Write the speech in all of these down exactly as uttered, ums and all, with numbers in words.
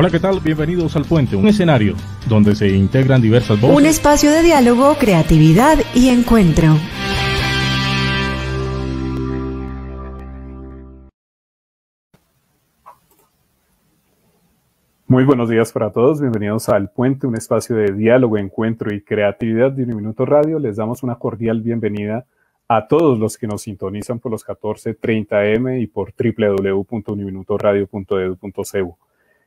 Hola, ¿qué tal? Bienvenidos al Puente, un escenario donde se integran diversas voces. Un espacio de diálogo, creatividad y encuentro. Muy buenos días para todos, bienvenidos al Puente, un espacio de diálogo, encuentro y creatividad de Uniminuto Radio. Les damos una cordial bienvenida a todos los que nos sintonizan por los catorce treinta eme y por doble u doble u doble u punto uniminutoradio punto edu punto co.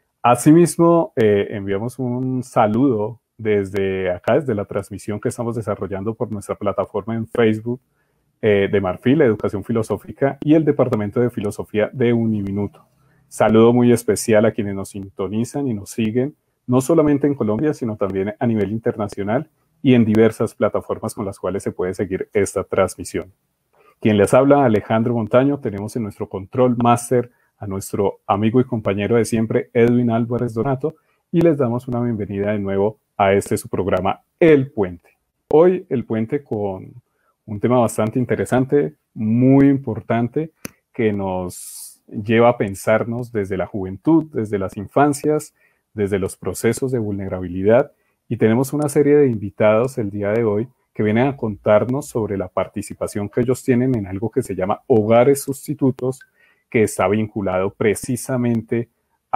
Asimismo, eh, enviamos un saludo desde acá, desde la transmisión que estamos desarrollando por nuestra plataforma en Facebook eh, de Marfil, Educación Filosófica y el Departamento de Filosofía de Uniminuto. Saludo muy especial a quienes nos sintonizan y nos siguen, no solamente en Colombia, sino también a nivel internacional y en diversas plataformas con las cuales se puede seguir esta transmisión. Quien les habla, Alejandro Montaño. Tenemos en nuestro control máster a nuestro amigo y compañero de siempre, Edwin Álvarez Donato, y les damos una bienvenida de nuevo a este su programa, El Puente. Hoy El Puente con un tema bastante interesante, muy importante, que nos lleva a pensarnos desde la juventud, desde las infancias, desde los procesos de vulnerabilidad, y tenemos una serie de invitados el día de hoy que vienen a contarnos sobre la participación que ellos tienen en algo que se llama Hogares Sustitutos, que está vinculado precisamente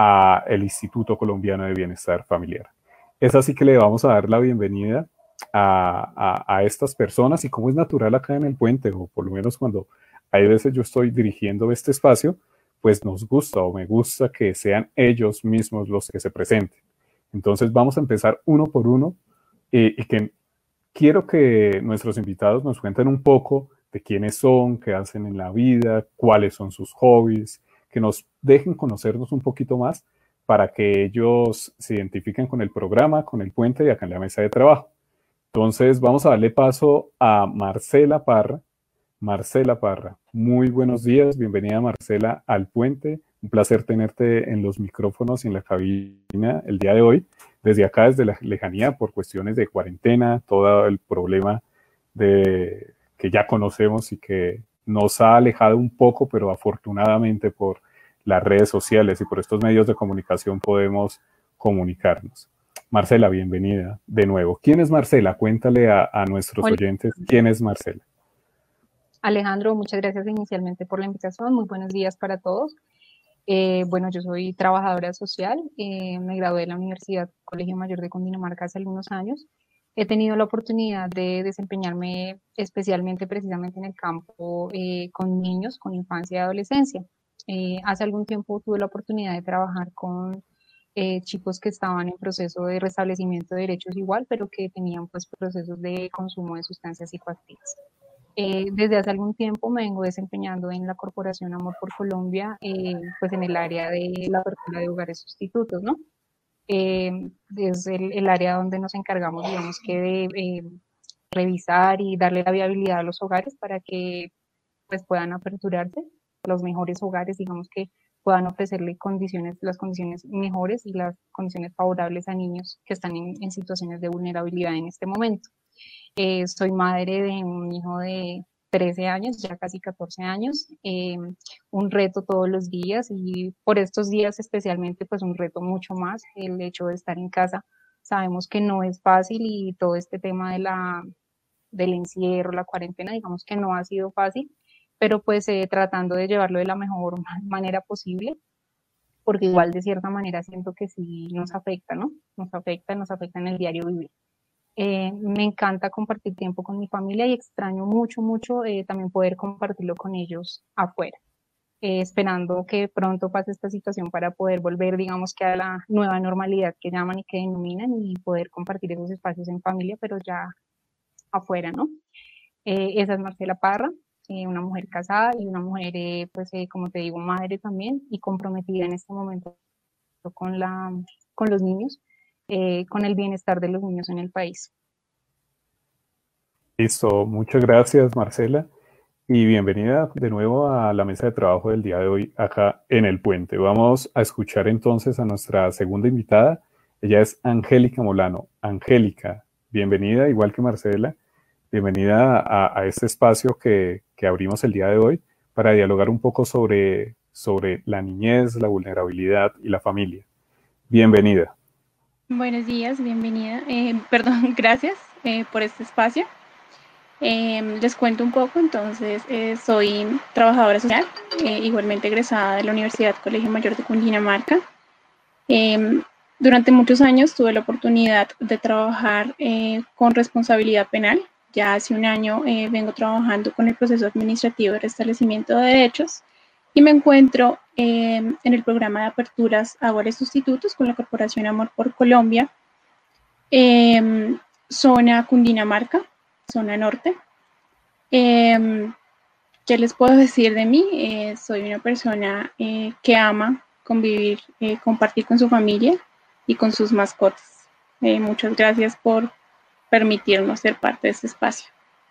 al Instituto Colombiano de Bienestar Familiar. Es así que le vamos a dar la bienvenida a, a, a estas personas, y como es natural acá en El Puente, o por lo menos cuando hay veces yo estoy dirigiendo este espacio, pues nos gusta o me gusta que sean ellos mismos los que se presenten. Entonces vamos a empezar uno por uno eh, y que quiero que nuestros invitados nos cuenten un poco de quiénes son, qué hacen en la vida, cuáles son sus hobbies, que nos dejen conocernos un poquito más para que ellos se identifiquen con el programa, con El Puente y acá en la mesa de trabajo. Entonces vamos a darle paso a Marcela Parra. Marcela Parra, muy buenos días, bienvenida Marcela al Puente, un placer tenerte en los micrófonos y en la cabina el día de hoy, desde acá, desde la lejanía, por cuestiones de cuarentena, todo el problema de, que ya conocemos y que nos ha alejado un poco, pero afortunadamente por las redes sociales y por estos medios de comunicación podemos comunicarnos. Marcela, bienvenida de nuevo. ¿Quién es Marcela? Cuéntale a, a nuestros Hola. oyentes quién es Marcela. Alejandro, muchas gracias inicialmente por la invitación. Muy buenos días para todos. Eh, bueno, yo soy trabajadora social. Eh, me gradué de la Universidad Colegio Mayor de Cundinamarca hace algunos años. He tenido la oportunidad de desempeñarme especialmente precisamente en el campo eh, con niños, con infancia y adolescencia. Eh, hace algún tiempo tuve la oportunidad de trabajar con eh, chicos que estaban en proceso de restablecimiento de derechos igual, pero que tenían pues procesos de consumo de sustancias psicoactivas. Eh, desde hace algún tiempo me vengo desempeñando en la Corporación Amor por Colombia, eh, pues en el área de la apertura de hogares sustitutos, ¿no? Eh, es el, el área donde nos encargamos, digamos que de eh, revisar y darle la viabilidad a los hogares para que pues puedan aperturarse, los mejores hogares, digamos que puedan ofrecerle condiciones, las condiciones mejores y las condiciones favorables a niños que están en, en situaciones de vulnerabilidad en este momento. Eh, soy madre de un hijo de trece años, ya casi catorce años, eh, un reto todos los días, y por estos días especialmente pues un reto mucho más, el hecho de estar en casa. Sabemos que no es fácil, y todo este tema de la, del encierro, la cuarentena, digamos que no ha sido fácil, pero pues eh, tratando de llevarlo de la mejor manera posible, porque igual de cierta manera siento que sí nos afecta, ¿no? Nos afecta, nos afecta en el diario vivir. Eh, me encanta compartir tiempo con mi familia y extraño mucho, mucho eh, también poder compartirlo con ellos afuera, eh, esperando que pronto pase esta situación para poder volver, digamos que a la nueva normalidad que llaman y que denominan, y poder compartir esos espacios en familia, pero ya afuera, ¿no? Eh, esa es Marcela Parra, eh, una mujer casada y una mujer, eh, pues eh, como te digo, madre también, y comprometida en este momento con, la, con los niños. Eh, con el bienestar de los niños en el país. Listo, muchas gracias Marcela y bienvenida de nuevo a la mesa de trabajo del día de hoy acá en El Puente. Vamos a escuchar entonces a nuestra segunda invitada. Ella es Angélica Molano. Angélica, bienvenida, igual que Marcela, bienvenida a, a este espacio que, que abrimos el día de hoy para dialogar un poco sobre, sobre la niñez, la vulnerabilidad y la familia. bienvenida. Buenos días, bienvenida. Eh, perdón, gracias eh, por este espacio. Eh, les cuento un poco, entonces eh, soy trabajadora social, eh, igualmente egresada de la Universidad Colegio Mayor de Cundinamarca. Eh, durante muchos años tuve la oportunidad de trabajar eh, con responsabilidad penal. Ya hace un año eh, vengo trabajando con el proceso administrativo de restablecimiento de derechos y me encuentro eh, en el programa de aperturas a hogares sustitutos con la Corporación Amor por Colombia, eh, zona Cundinamarca, zona norte. Eh, ¿Qué les puedo decir de mí? Eh, soy una persona eh, que ama convivir, eh, compartir con su familia y con sus mascotas. Eh, muchas gracias por permitirnos ser parte de este espacio.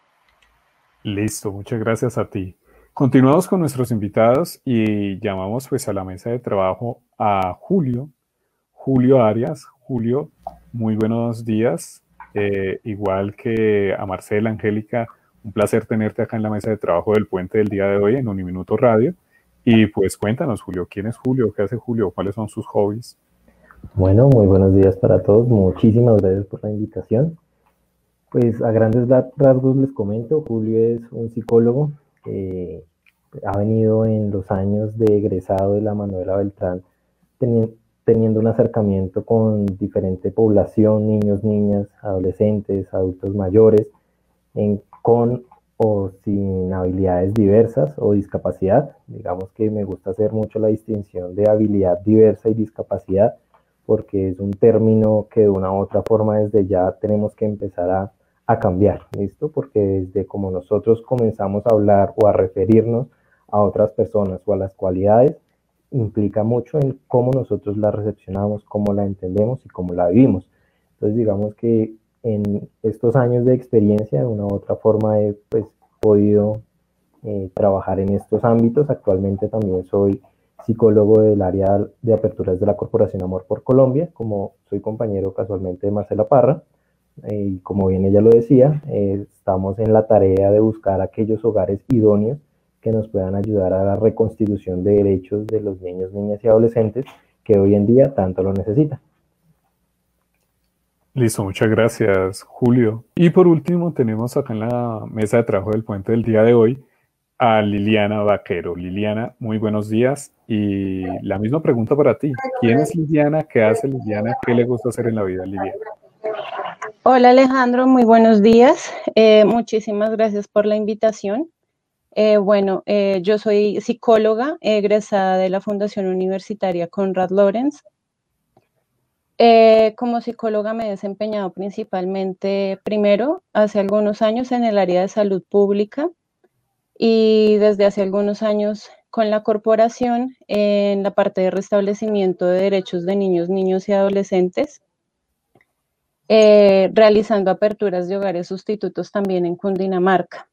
Listo, muchas gracias a ti. Continuamos con nuestros invitados y llamamos pues a la mesa de trabajo a Julio, Julio Arias. Julio, muy buenos días. Eh, igual que a Marcela, Angélica, un placer tenerte acá en la mesa de trabajo del Puente del día de hoy en Uniminuto Radio. Y pues cuéntanos, Julio, ¿quién es Julio? ¿Qué hace Julio? ¿Cuáles son sus hobbies? Bueno, muy buenos días para todos. Muchísimas gracias por la invitación. Pues a grandes rasgos les comento, Julio es un psicólogo que ha venido en los años de egresado de la Manuela Beltrán teni- teniendo un acercamiento con diferente población, niños, niñas, adolescentes, adultos mayores, en, con o sin habilidades diversas o discapacidad. Digamos que me gusta hacer mucho la distinción de habilidad diversa y discapacidad, porque es un término que de una u otra forma desde ya tenemos que empezar a, a cambiar, ¿listo? Porque desde como nosotros comenzamos a hablar o a referirnos a otras personas o a las cualidades, implica mucho en cómo nosotros la recepcionamos, cómo la entendemos y cómo la vivimos. Entonces digamos que en estos años de experiencia, de una u otra forma he pues, podido eh, trabajar en estos ámbitos. Actualmente también soy psicólogo del área de aperturas de la Corporación Amor por Colombia, como soy compañero casualmente de Marcela Parra, eh, y como bien ella lo decía, eh, estamos en la tarea de buscar aquellos hogares idóneos que nos puedan ayudar a la reconstitución de derechos de los niños, niñas y adolescentes que hoy en día tanto lo necesitan. Listo, muchas gracias, Julio. Y por último, tenemos acá en la mesa de trabajo del Puente del día de hoy a Liliana Vaquero. Liliana, muy buenos días. Y la misma pregunta para ti. ¿Quién es Liliana? ¿Qué hace Liliana? ¿Qué le gusta hacer en la vida, Liliana? Hola Alejandro, muy buenos días. Eh, muchísimas gracias por la invitación. Eh, bueno, eh, yo soy psicóloga egresada de la Fundación Universitaria Konrad Lorenz. Eh, como psicóloga me he desempeñado principalmente, primero, hace algunos años en el área de salud pública y desde hace algunos años con la corporación en la parte de restablecimiento de derechos de niños, niños y adolescentes, eh, realizando aperturas de hogares sustitutos también en Cundinamarca.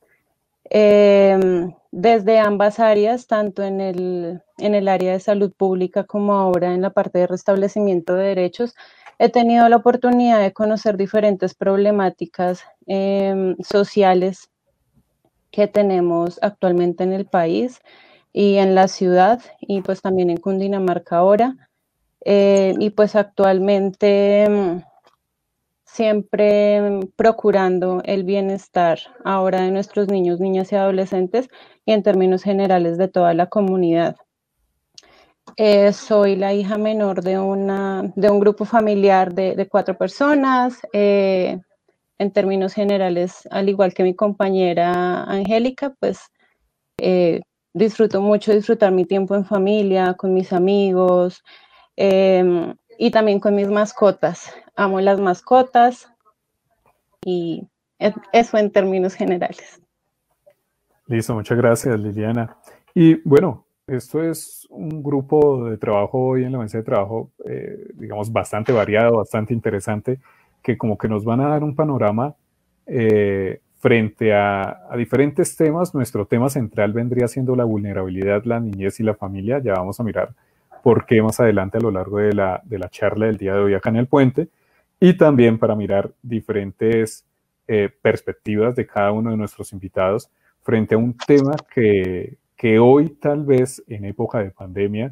Eh, desde ambas áreas, tanto en el, en el área de salud pública como ahora en la parte de restablecimiento de derechos, he tenido la oportunidad de conocer diferentes problemáticas eh, sociales que tenemos actualmente en el país y en la ciudad y pues también en Cundinamarca ahora. Eh, y pues actualmente siempre procurando el bienestar ahora de nuestros niños, niñas y adolescentes y en términos generales de toda la comunidad. Eh, soy la hija menor de, una, de un grupo familiar de, de cuatro personas. Eh, en términos generales, al igual que mi compañera Angélica, pues eh, disfruto mucho disfrutar mi tiempo en familia, con mis amigos, eh, y también con mis mascotas. Amo las mascotas y eso en términos generales. Listo, muchas gracias, Liliana. Y bueno, esto es un grupo de trabajo hoy en la mesa de trabajo, eh, digamos, bastante variado, bastante interesante, que como que nos van a dar un panorama eh, frente a, a diferentes temas. Nuestro tema central vendría siendo la vulnerabilidad, la niñez y la familia. Ya vamos a mirar por qué más adelante a lo largo de la, de la charla del día de hoy acá en el Puente, y también para mirar diferentes eh, perspectivas de cada uno de nuestros invitados frente a un tema que, que hoy tal vez en época de pandemia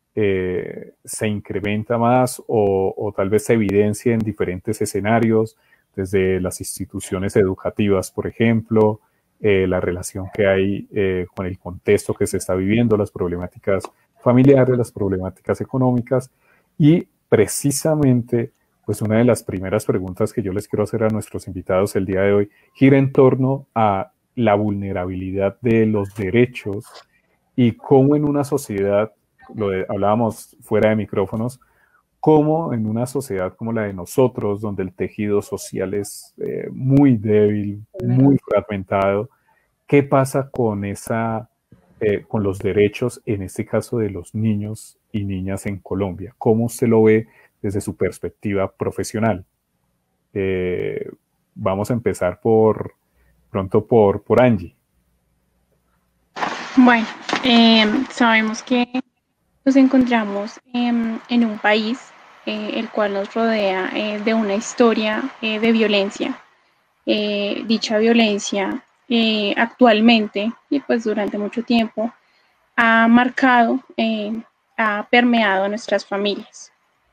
eh, se incrementa más o, o tal vez se evidencia en diferentes escenarios, desde las instituciones educativas, por ejemplo, eh, la relación que hay eh, con el contexto que se está viviendo, las problemáticas familiares, las problemáticas económicas y precisamente pues una de las primeras preguntas que yo les quiero hacer a nuestros invitados el día de hoy gira en torno a la vulnerabilidad de los derechos y cómo en una sociedad, lo de, hablábamos fuera de micrófonos, cómo en una sociedad como la de nosotros, donde el tejido social es eh, muy débil, muy fragmentado, ¿qué pasa con esa, eh, con los derechos, en este caso de los niños y niñas en Colombia? ¿Cómo usted lo ve desde su perspectiva profesional? Eh, vamos a empezar por pronto por, por Angie. Bueno, eh, sabemos que nos encontramos eh, en un país eh, el cual nos rodea eh, de una historia eh, de violencia. Eh, dicha violencia eh, actualmente y pues durante mucho tiempo ha marcado, eh, ha permeado a nuestras familias.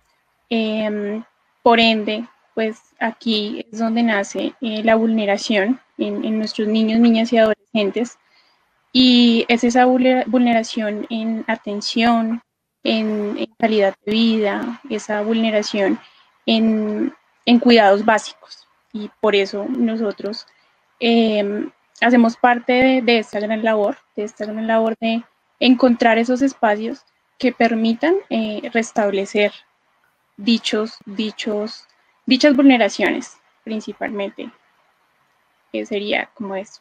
Eh, por ende, pues aquí es donde nace eh, la vulneración en, en nuestros niños, niñas y adolescentes. Y es esa vulneración en atención, en, en calidad de vida, esa vulneración en, en cuidados básicos. Y por eso nosotros eh, hacemos parte de, de esta gran labor, de esta gran labor de encontrar esos espacios que permitan eh, restablecer dichos, dichos, dichas vulneraciones, principalmente. Que sería como eso.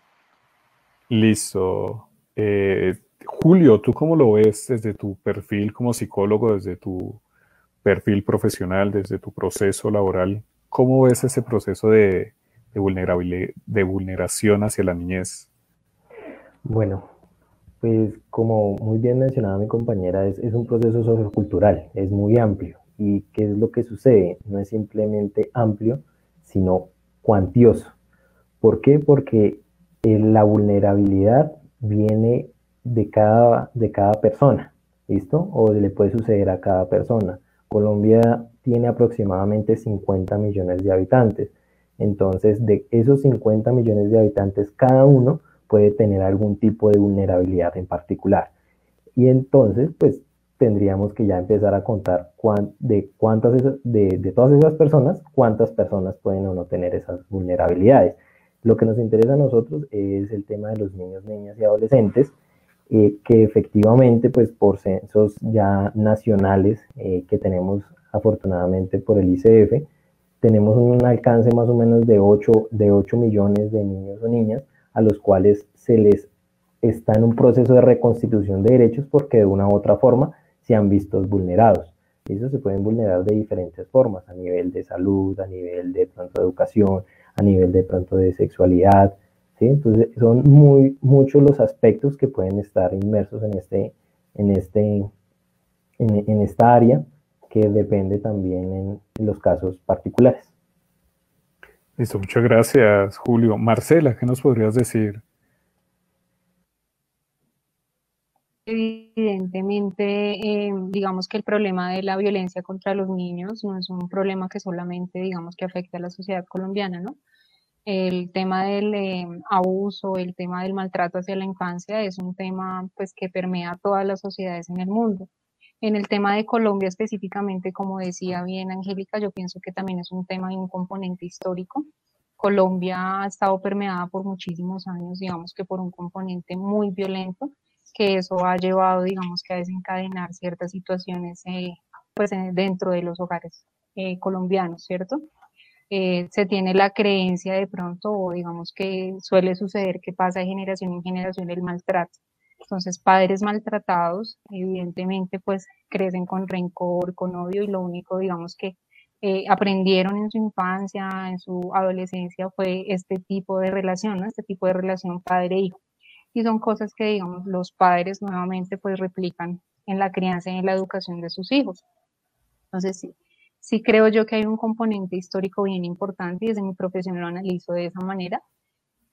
Listo. Eh, Julio, ¿tú cómo lo ves desde tu perfil como psicólogo, desde tu perfil profesional, desde tu proceso laboral? ¿Cómo ves ese proceso de, de vulnerabilidad, de vulneración hacia la niñez? Bueno, pues como muy bien mencionaba mi compañera, es, es un proceso sociocultural, es muy amplio. ¿Y qué es lo que sucede? No es simplemente amplio, sino cuantioso. ¿Por qué? Porque eh, la vulnerabilidad viene de cada, de cada persona, ¿listo? O le puede suceder a cada persona. Colombia tiene aproximadamente cincuenta millones de habitantes. Entonces, de esos cincuenta millones de habitantes, cada uno puede tener algún tipo de vulnerabilidad en particular. Y entonces, pues, tendríamos que ya empezar a contar cuán, de, cuántas de, de todas esas personas, cuántas personas pueden o no tener esas vulnerabilidades. Lo que nos interesa a nosotros es el tema de los niños, niñas y adolescentes, eh, que efectivamente, pues por censos ya nacionales eh, que tenemos afortunadamente por el I C F, tenemos un alcance más o menos de ocho, de ocho millones de niños o niñas a los cuales se les está en un proceso de reconstitución de derechos porque de una u otra forma se han visto vulnerados. Y eso se pueden vulnerar de diferentes formas, a nivel de salud, a nivel de pronto de educación, a nivel de pronto de sexualidad, ¿sí? Entonces son muy, muchos los aspectos que pueden estar inmersos en, este, en, este, en, en esta área, que depende también en, en los casos particulares. Listo, muchas gracias, Julio. Marcela, ¿qué nos podrías decir? Evidentemente, eh, digamos que el problema de la violencia contra los niños no es un problema que solamente, digamos, que afecta a la sociedad colombiana, ¿no? El tema del eh, abuso, el tema del maltrato hacia la infancia es un tema, pues, que permea a todas las sociedades en el mundo. En el tema de Colombia específicamente, como decía bien Angélica, yo pienso que también es un tema y un componente histórico. Colombia ha estado permeada por muchísimos años, digamos que por un componente muy violento, que eso ha llevado, digamos que a desencadenar ciertas situaciones eh, pues, eh, dentro de los hogares eh, colombianos, ¿cierto? Eh, se tiene la creencia de pronto, o digamos que suele suceder que pasa de generación en generación el maltrato. Entonces, padres maltratados, evidentemente, pues crecen con rencor, con odio, y lo único, digamos, que eh, aprendieron en su infancia, en su adolescencia, fue este tipo de relación, ¿no? Este tipo de relación padre-hijo. Y son cosas que, digamos, los padres nuevamente, pues replican en la crianza y en la educación de sus hijos. Entonces, sí, sí creo yo que hay un componente histórico bien importante y desde mi profesión lo analizo de esa manera.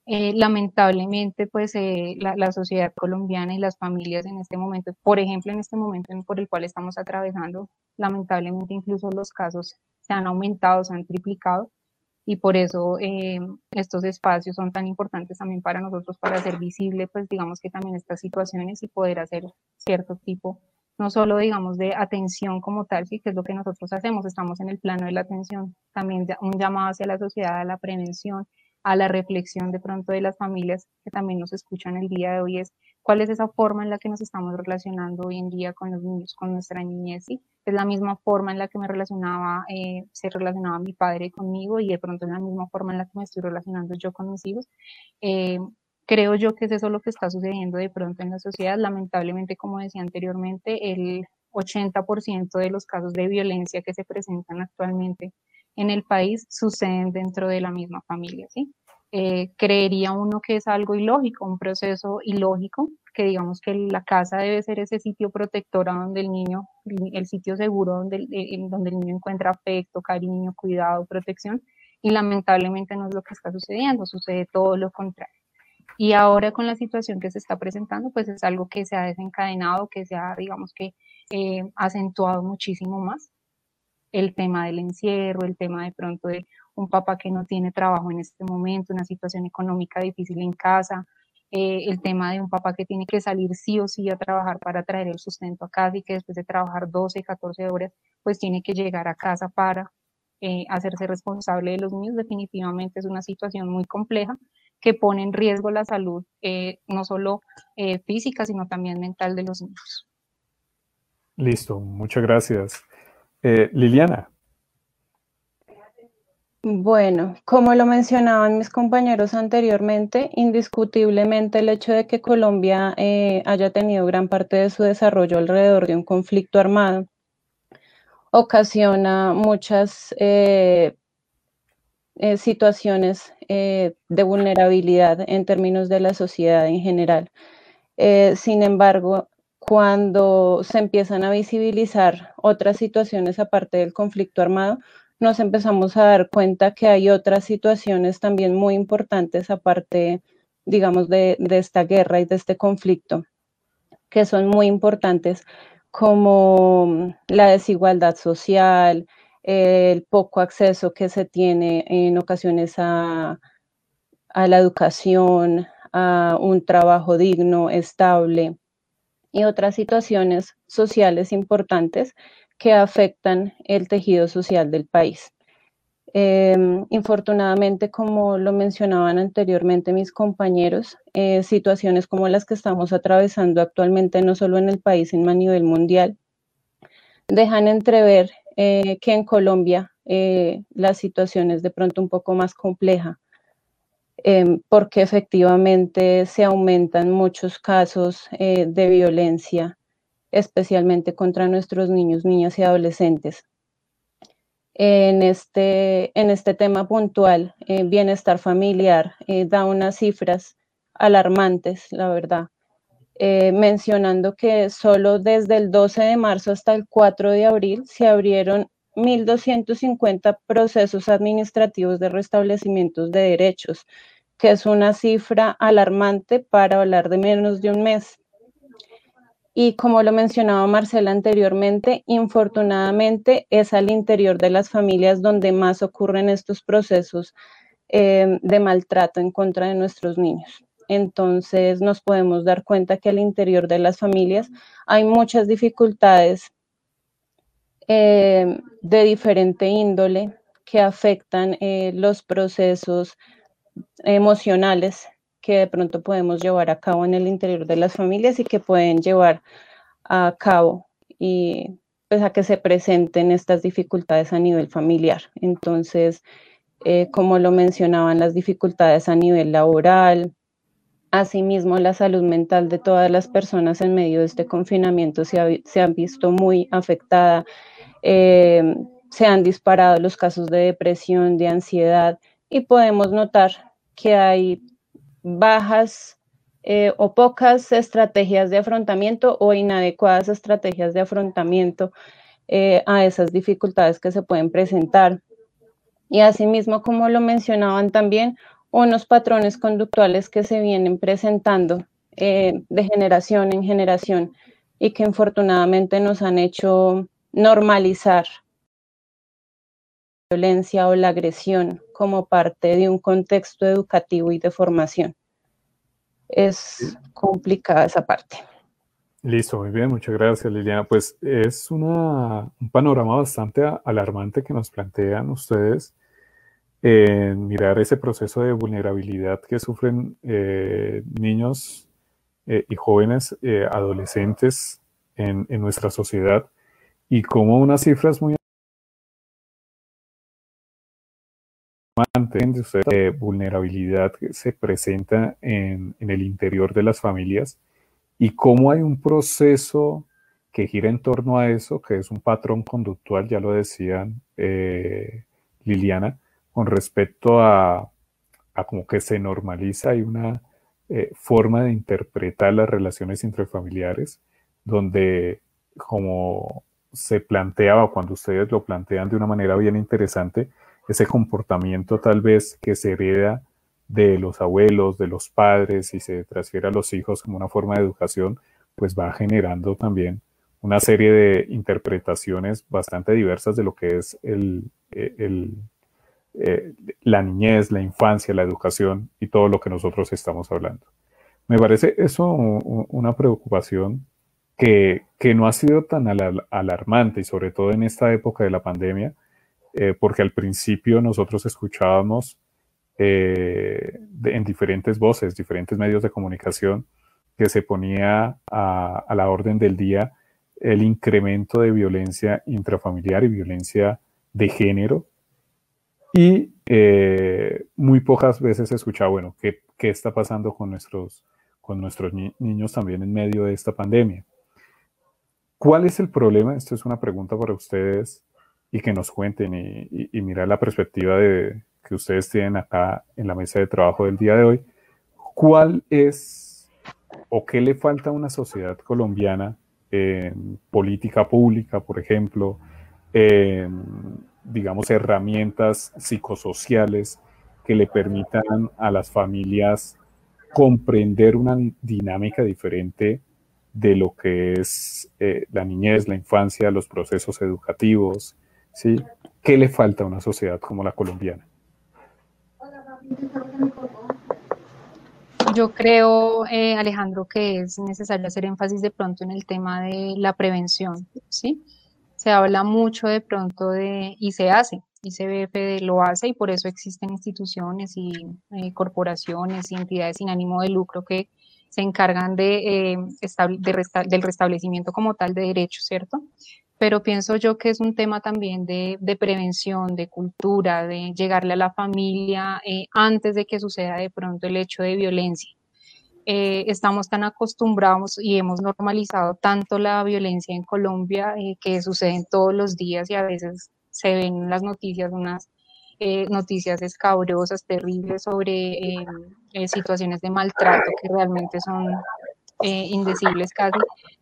Eh, lamentablemente, pues eh, la, la sociedad colombiana y las familias en este momento, por ejemplo, en este momento por el cual estamos atravesando, lamentablemente incluso los casos se han aumentado, se han triplicado, y por eso eh, estos espacios son tan importantes también para nosotros, para hacer visible, pues digamos que también estas situaciones y poder hacer cierto tipo, no solo digamos de atención como tal, sí, que es lo que nosotros hacemos, estamos en el plano de la atención, también un llamado hacia la sociedad a la prevención, a la reflexión de pronto de las familias que también nos escuchan el día de hoy, es cuál es esa forma en la que nos estamos relacionando hoy en día con los niños, con nuestra niñez, ¿sí? Es la misma forma en la que me relacionaba, eh, se relacionaba mi padre conmigo, y de pronto es la misma forma en la que me estoy relacionando yo con mis hijos. Eh, creo yo que es eso lo que está sucediendo de pronto en la sociedad. Lamentablemente, como decía anteriormente, el ochenta por ciento de los casos de violencia que se presentan actualmente en el país suceden dentro de la misma familia, ¿sí? Eh, creería uno que es algo ilógico, un proceso ilógico, que digamos que la casa debe ser ese sitio protector a donde el niño, el sitio seguro donde, el, donde el niño encuentra afecto, cariño, cuidado, protección, y lamentablemente no es lo que está sucediendo, sucede todo lo contrario. Y ahora con la situación que se está presentando, pues es algo que se ha desencadenado, que se ha, digamos que, eh, acentuado muchísimo más. El tema del encierro, el tema de pronto de un papá que no tiene trabajo en este momento, una situación económica difícil en casa, eh, el tema de un papá que tiene que salir sí o sí a trabajar para traer el sustento a casa, y que después de trabajar doce, catorce horas, pues tiene que llegar a casa para eh, hacerse responsable de los niños. Definitivamente es una situación muy compleja que pone en riesgo la salud, eh, no solo eh, física, sino también mental de los niños. Listo, muchas gracias. Eh, Liliana. Bueno, como lo mencionaban mis compañeros anteriormente, indiscutiblemente el hecho de que Colombia eh, haya tenido gran parte de su desarrollo alrededor de un conflicto armado ocasiona muchas eh, eh, situaciones eh, de vulnerabilidad en términos de la sociedad en general. Eh, sin embargo, cuando se empiezan a visibilizar otras situaciones aparte del conflicto armado, nos empezamos a dar cuenta que hay otras situaciones también muy importantes aparte, digamos, de, de esta guerra y de este conflicto, que son muy importantes, como la desigualdad social, el poco acceso que se tiene en ocasiones a, a la educación, a un trabajo digno, estable, y otras situaciones sociales importantes que afectan el tejido social del país. Eh, infortunadamente, como lo mencionaban anteriormente mis compañeros, eh, situaciones como las que estamos atravesando actualmente, no solo en el país, sino a nivel mundial, dejan entrever eh, que en Colombia eh, la situación es de pronto un poco más compleja, eh, porque efectivamente se aumentan muchos casos eh, de violencia, especialmente contra nuestros niños, niñas y adolescentes. En este, en este tema puntual, eh, bienestar familiar, eh, da unas cifras alarmantes, la verdad, eh, mencionando que solo desde el doce de marzo hasta el cuatro de abril se abrieron mil doscientos cincuenta procesos administrativos de restablecimientos de derechos, que es una cifra alarmante para hablar de menos de un mes. Y como lo mencionaba Marcela anteriormente, infortunadamente es al interior de las familias donde más ocurren estos procesos eh, de maltrato en contra de nuestros niños. Entonces nos podemos dar cuenta que al interior de las familias hay muchas dificultades eh, de diferente índole que afectan eh, los procesos emocionales que de pronto podemos llevar a cabo en el interior de las familias y que pueden llevar a cabo y pues a que se presenten estas dificultades a nivel familiar. Entonces, eh, como lo mencionaban, las dificultades a nivel laboral, asimismo la salud mental de todas las personas en medio de este confinamiento se, ha, se han visto muy afectada, eh, se han disparado los casos de depresión, de ansiedad, y podemos notar que hay bajas eh, o pocas estrategias de afrontamiento o inadecuadas estrategias de afrontamiento eh, a esas dificultades que se pueden presentar. Y asimismo, como lo mencionaban también, unos patrones conductuales que se vienen presentando eh, de generación en generación y que infortunadamente nos han hecho normalizar la violencia o la agresión como parte de un contexto educativo y de formación. Es complicada esa parte. Listo, muy bien, muchas gracias, Liliana. Pues es una, un panorama bastante alarmante que nos plantean ustedes en mirar ese proceso de vulnerabilidad que sufren eh, niños eh, y jóvenes eh, adolescentes en, en nuestra sociedad, y como unas cifras muy de vulnerabilidad que se presenta en, en el interior de las familias, y cómo hay un proceso que gira en torno a eso, que es un patrón conductual, ya lo decían eh, Liliana, con respecto a, a como que se normaliza, hay una eh, forma de interpretar las relaciones intrafamiliares, donde como se planteaba, cuando ustedes lo plantean de una manera bien interesante, ese comportamiento tal vez que se hereda de los abuelos, de los padres, y se transfiere a los hijos como una forma de educación, pues va generando también una serie de interpretaciones bastante diversas de lo que es el, el, eh, la niñez, la infancia, la educación y todo lo que nosotros estamos hablando. Me parece eso una preocupación que, que no ha sido tan al, alarmante, y sobre todo en esta época de la pandemia, eh, porque al principio nosotros escuchábamos eh, de, en diferentes voces, diferentes medios de comunicación, que se ponía a, a la orden del día el incremento de violencia intrafamiliar y violencia de género, y eh, muy pocas veces se escuchaba, bueno, ¿qué, qué está pasando con nuestros, con nuestros ni niños también en medio de esta pandemia? ¿Cuál es el problema? Esto es una pregunta para ustedes, y que nos cuenten y, y, y mirar la perspectiva de, que ustedes tienen acá en la mesa de trabajo del día de hoy. ¿Cuál es o qué le falta a una sociedad colombiana en política pública, por ejemplo, en, digamos, herramientas psicosociales que le permitan a las familias comprender una dinámica diferente de lo que es eh, la niñez, la infancia, los procesos educativos, ¿sí? ¿Qué le falta a una sociedad como la colombiana? Yo creo, eh, Alejandro, que es necesario hacer énfasis de pronto en el tema de la prevención, ¿sí? Se habla mucho de pronto de, y se hace, I C B F lo hace, y por eso existen instituciones y eh, corporaciones y entidades sin ánimo de lucro que se encargan de, eh, de resta del restablecimiento como tal de derechos, ¿cierto? Pero pienso yo que es un tema también de, de prevención, de cultura, de llegarle a la familia eh, antes de que suceda de pronto el hecho de violencia. Eh, estamos tan acostumbrados y hemos normalizado tanto la violencia en Colombia eh, que suceden todos los días, y a veces se ven en las noticias unas eh, noticias escabrosas, terribles sobre eh, eh, situaciones de maltrato que realmente son eh, indecibles casi.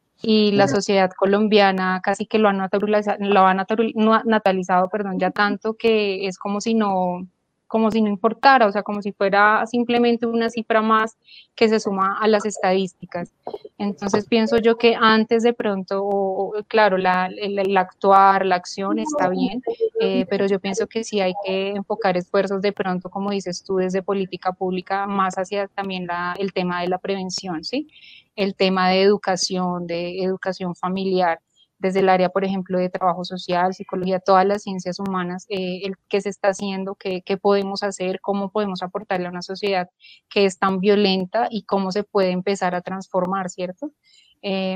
Y la sociedad colombiana casi que lo ha naturalizado, lo ha naturalizado, perdón, ya tanto que es como si no, como si no importara, o sea, como si fuera simplemente una cifra más que se suma a las estadísticas. Entonces pienso yo que antes de pronto, o, claro, la, el, el actuar, la acción está bien, eh, pero yo pienso que sí hay que enfocar esfuerzos de pronto, como dices tú, desde política pública, más hacia también la, el tema de la prevención, ¿sí? El tema de educación, de educación familiar, desde el área, por ejemplo, de trabajo social, psicología, todas las ciencias humanas, eh, el qué se está haciendo, qué, qué podemos hacer, cómo podemos aportarle a una sociedad que es tan violenta y cómo se puede empezar a transformar, ¿cierto? Eh,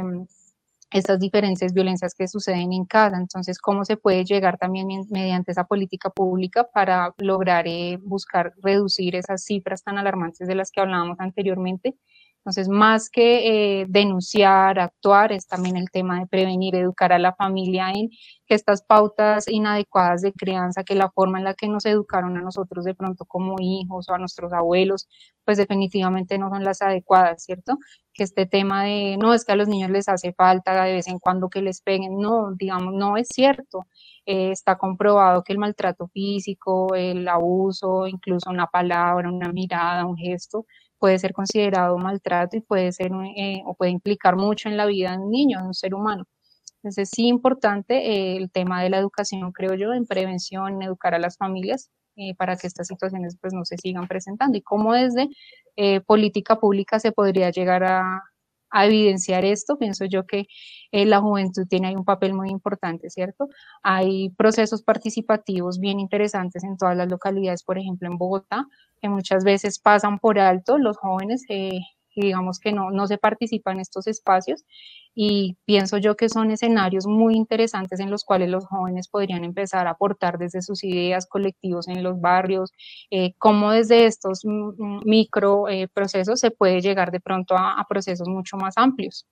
estas diferentes violencias que suceden en casa. Entonces, cómo se puede llegar también mediante esa política pública para lograr eh, buscar reducir esas cifras tan alarmantes de las que hablábamos anteriormente. Entonces, más que eh, denunciar, actuar, es también el tema de prevenir, educar a la familia en que estas pautas inadecuadas de crianza, que la forma en la que nos educaron a nosotros de pronto como hijos o a nuestros abuelos, pues definitivamente no son las adecuadas, ¿cierto? Que este tema de, no, es que a los niños les hace falta de vez en cuando que les peguen, no, digamos, no es cierto. Eh, está comprobado que el maltrato físico, el abuso, incluso una palabra, una mirada, un gesto, puede ser considerado maltrato y puede ser eh, o puede implicar mucho en la vida de un niño, de un ser humano. Entonces, sí, importante eh, el tema de la educación, creo yo, en prevención, en educar a las familias eh, para que estas situaciones pues no se sigan presentando y cómo desde eh, política pública se podría llegar a, a evidenciar esto. Pienso yo que eh, la juventud tiene ahí un papel muy importante, ¿cierto? Hay procesos participativos bien interesantes en todas las localidades, por ejemplo en Bogotá, que muchas veces pasan por alto los jóvenes eh, y digamos que no, no se participa en estos espacios, y pienso yo que son escenarios muy interesantes en los cuales los jóvenes podrían empezar a aportar desde sus ideas, colectivos en los barrios, eh, cómo desde estos micro eh, procesos se puede llegar de pronto a, a procesos mucho más amplios.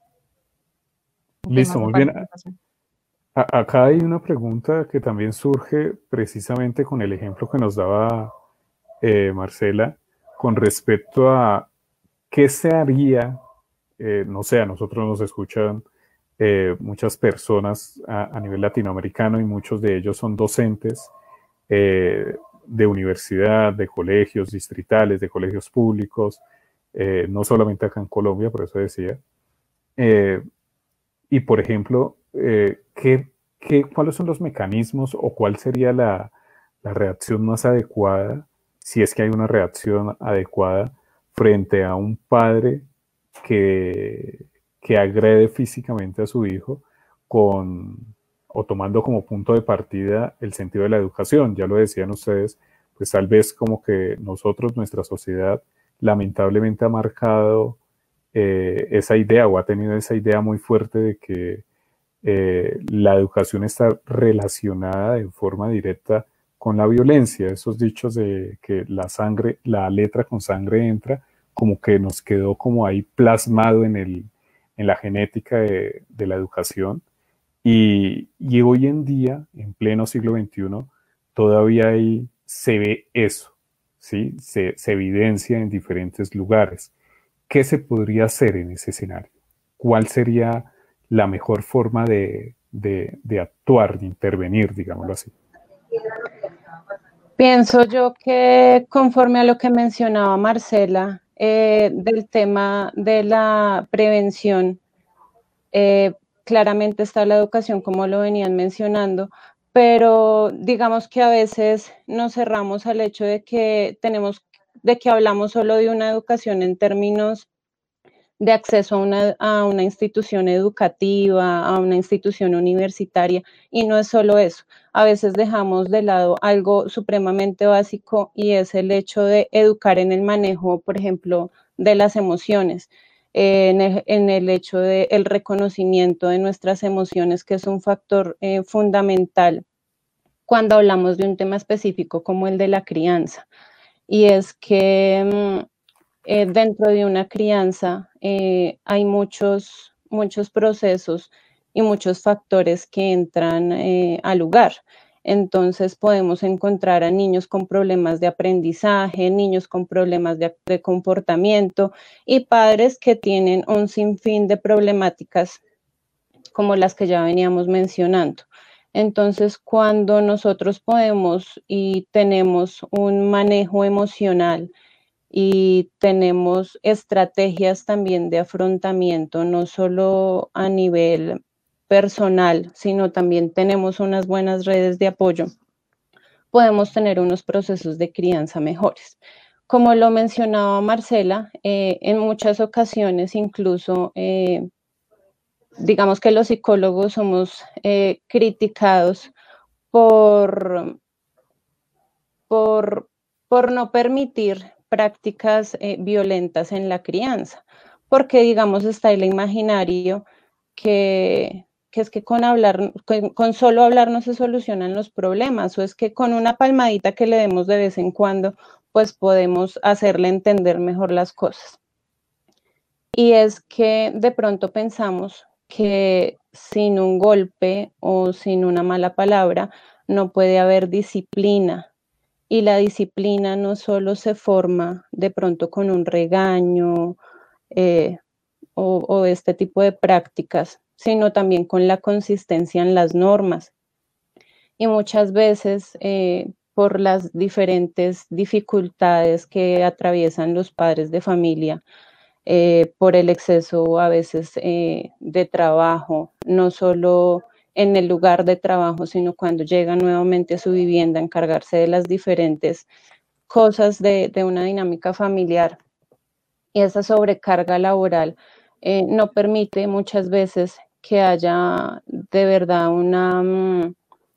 Listo, muy bien. A, acá hay una pregunta que también surge precisamente con el ejemplo que nos daba eh, Marcela, con respecto a qué se haría. Eh, no sé, a nosotros nos escuchan eh, muchas personas a, a nivel latinoamericano y muchos de ellos son docentes eh, de universidad, de colegios distritales, de colegios públicos, eh, no solamente acá en Colombia, por eso decía. Eh, y por ejemplo, eh, ¿qué, qué, ¿cuáles son los mecanismos o cuál sería la, la reacción más adecuada, si es que hay una reacción adecuada, frente a un padre que, que agrede físicamente a su hijo con, o tomando como punto de partida el sentido de la educación? Ya lo decían ustedes, pues tal vez como que nosotros, nuestra sociedad, lamentablemente ha marcado eh, esa idea o ha tenido esa idea muy fuerte de que eh, la educación está relacionada de forma directa con la violencia. Esos dichos de que la sangre, la letra con sangre entra, como que nos quedó como ahí plasmado en, el, en la genética de, de la educación. Y, y hoy en día, en pleno siglo veintiuno, todavía ahí se ve eso, ¿sí? Se, se evidencia en diferentes lugares. ¿Qué se podría hacer en ese escenario? ¿Cuál sería la mejor forma de, de, de actuar, de intervenir, digámoslo así? Pienso yo que conforme a lo que mencionaba Marcela, Eh, del tema de la prevención, eh, claramente está la educación, como lo venían mencionando, pero digamos que a veces nos cerramos al hecho de que tenemos, de que hablamos solo de una educación en términos de acceso a una, a una institución educativa, a una institución universitaria, y no es solo eso. A veces dejamos de lado algo supremamente básico y es el hecho de educar en el manejo, por ejemplo, de las emociones, eh, en, el, en el hecho del de reconocimiento de nuestras emociones, que es un factor eh, fundamental cuando hablamos de un tema específico como el de la crianza. Y es que mmm, Eh, dentro de una crianza eh, hay muchos, muchos procesos y muchos factores que entran eh, al lugar. Entonces podemos encontrar a niños con problemas de aprendizaje, niños con problemas de, de comportamiento y padres que tienen un sinfín de problemáticas como las que ya veníamos mencionando. Entonces, cuando nosotros podemos y tenemos un manejo emocional y tenemos estrategias también de afrontamiento, no solo a nivel personal, sino también tenemos unas buenas redes de apoyo, podemos tener unos procesos de crianza mejores. Como lo mencionaba Marcela, eh, en muchas ocasiones incluso, eh, digamos que los psicólogos somos eh, criticados por, por, por no permitir prácticas eh, violentas en la crianza, porque digamos está el imaginario que, que es que con hablar, con, con solo hablar no se solucionan los problemas, o es que con una palmadita que le demos de vez en cuando, pues podemos hacerle entender mejor las cosas. Y es que de pronto pensamos que sin un golpe o sin una mala palabra no puede haber disciplina. Y la disciplina no solo se forma de pronto con un regaño eh, o, o este tipo de prácticas, sino también con la consistencia en las normas. y muchas veces eh, por las diferentes dificultades que atraviesan los padres de familia, eh, por el exceso a veces eh, de trabajo, no solo en el lugar de trabajo, sino cuando llegan nuevamente a su vivienda a encargarse de las diferentes cosas de, de una dinámica familiar. Y esa sobrecarga laboral eh, no permite muchas veces que haya de verdad una, mmm,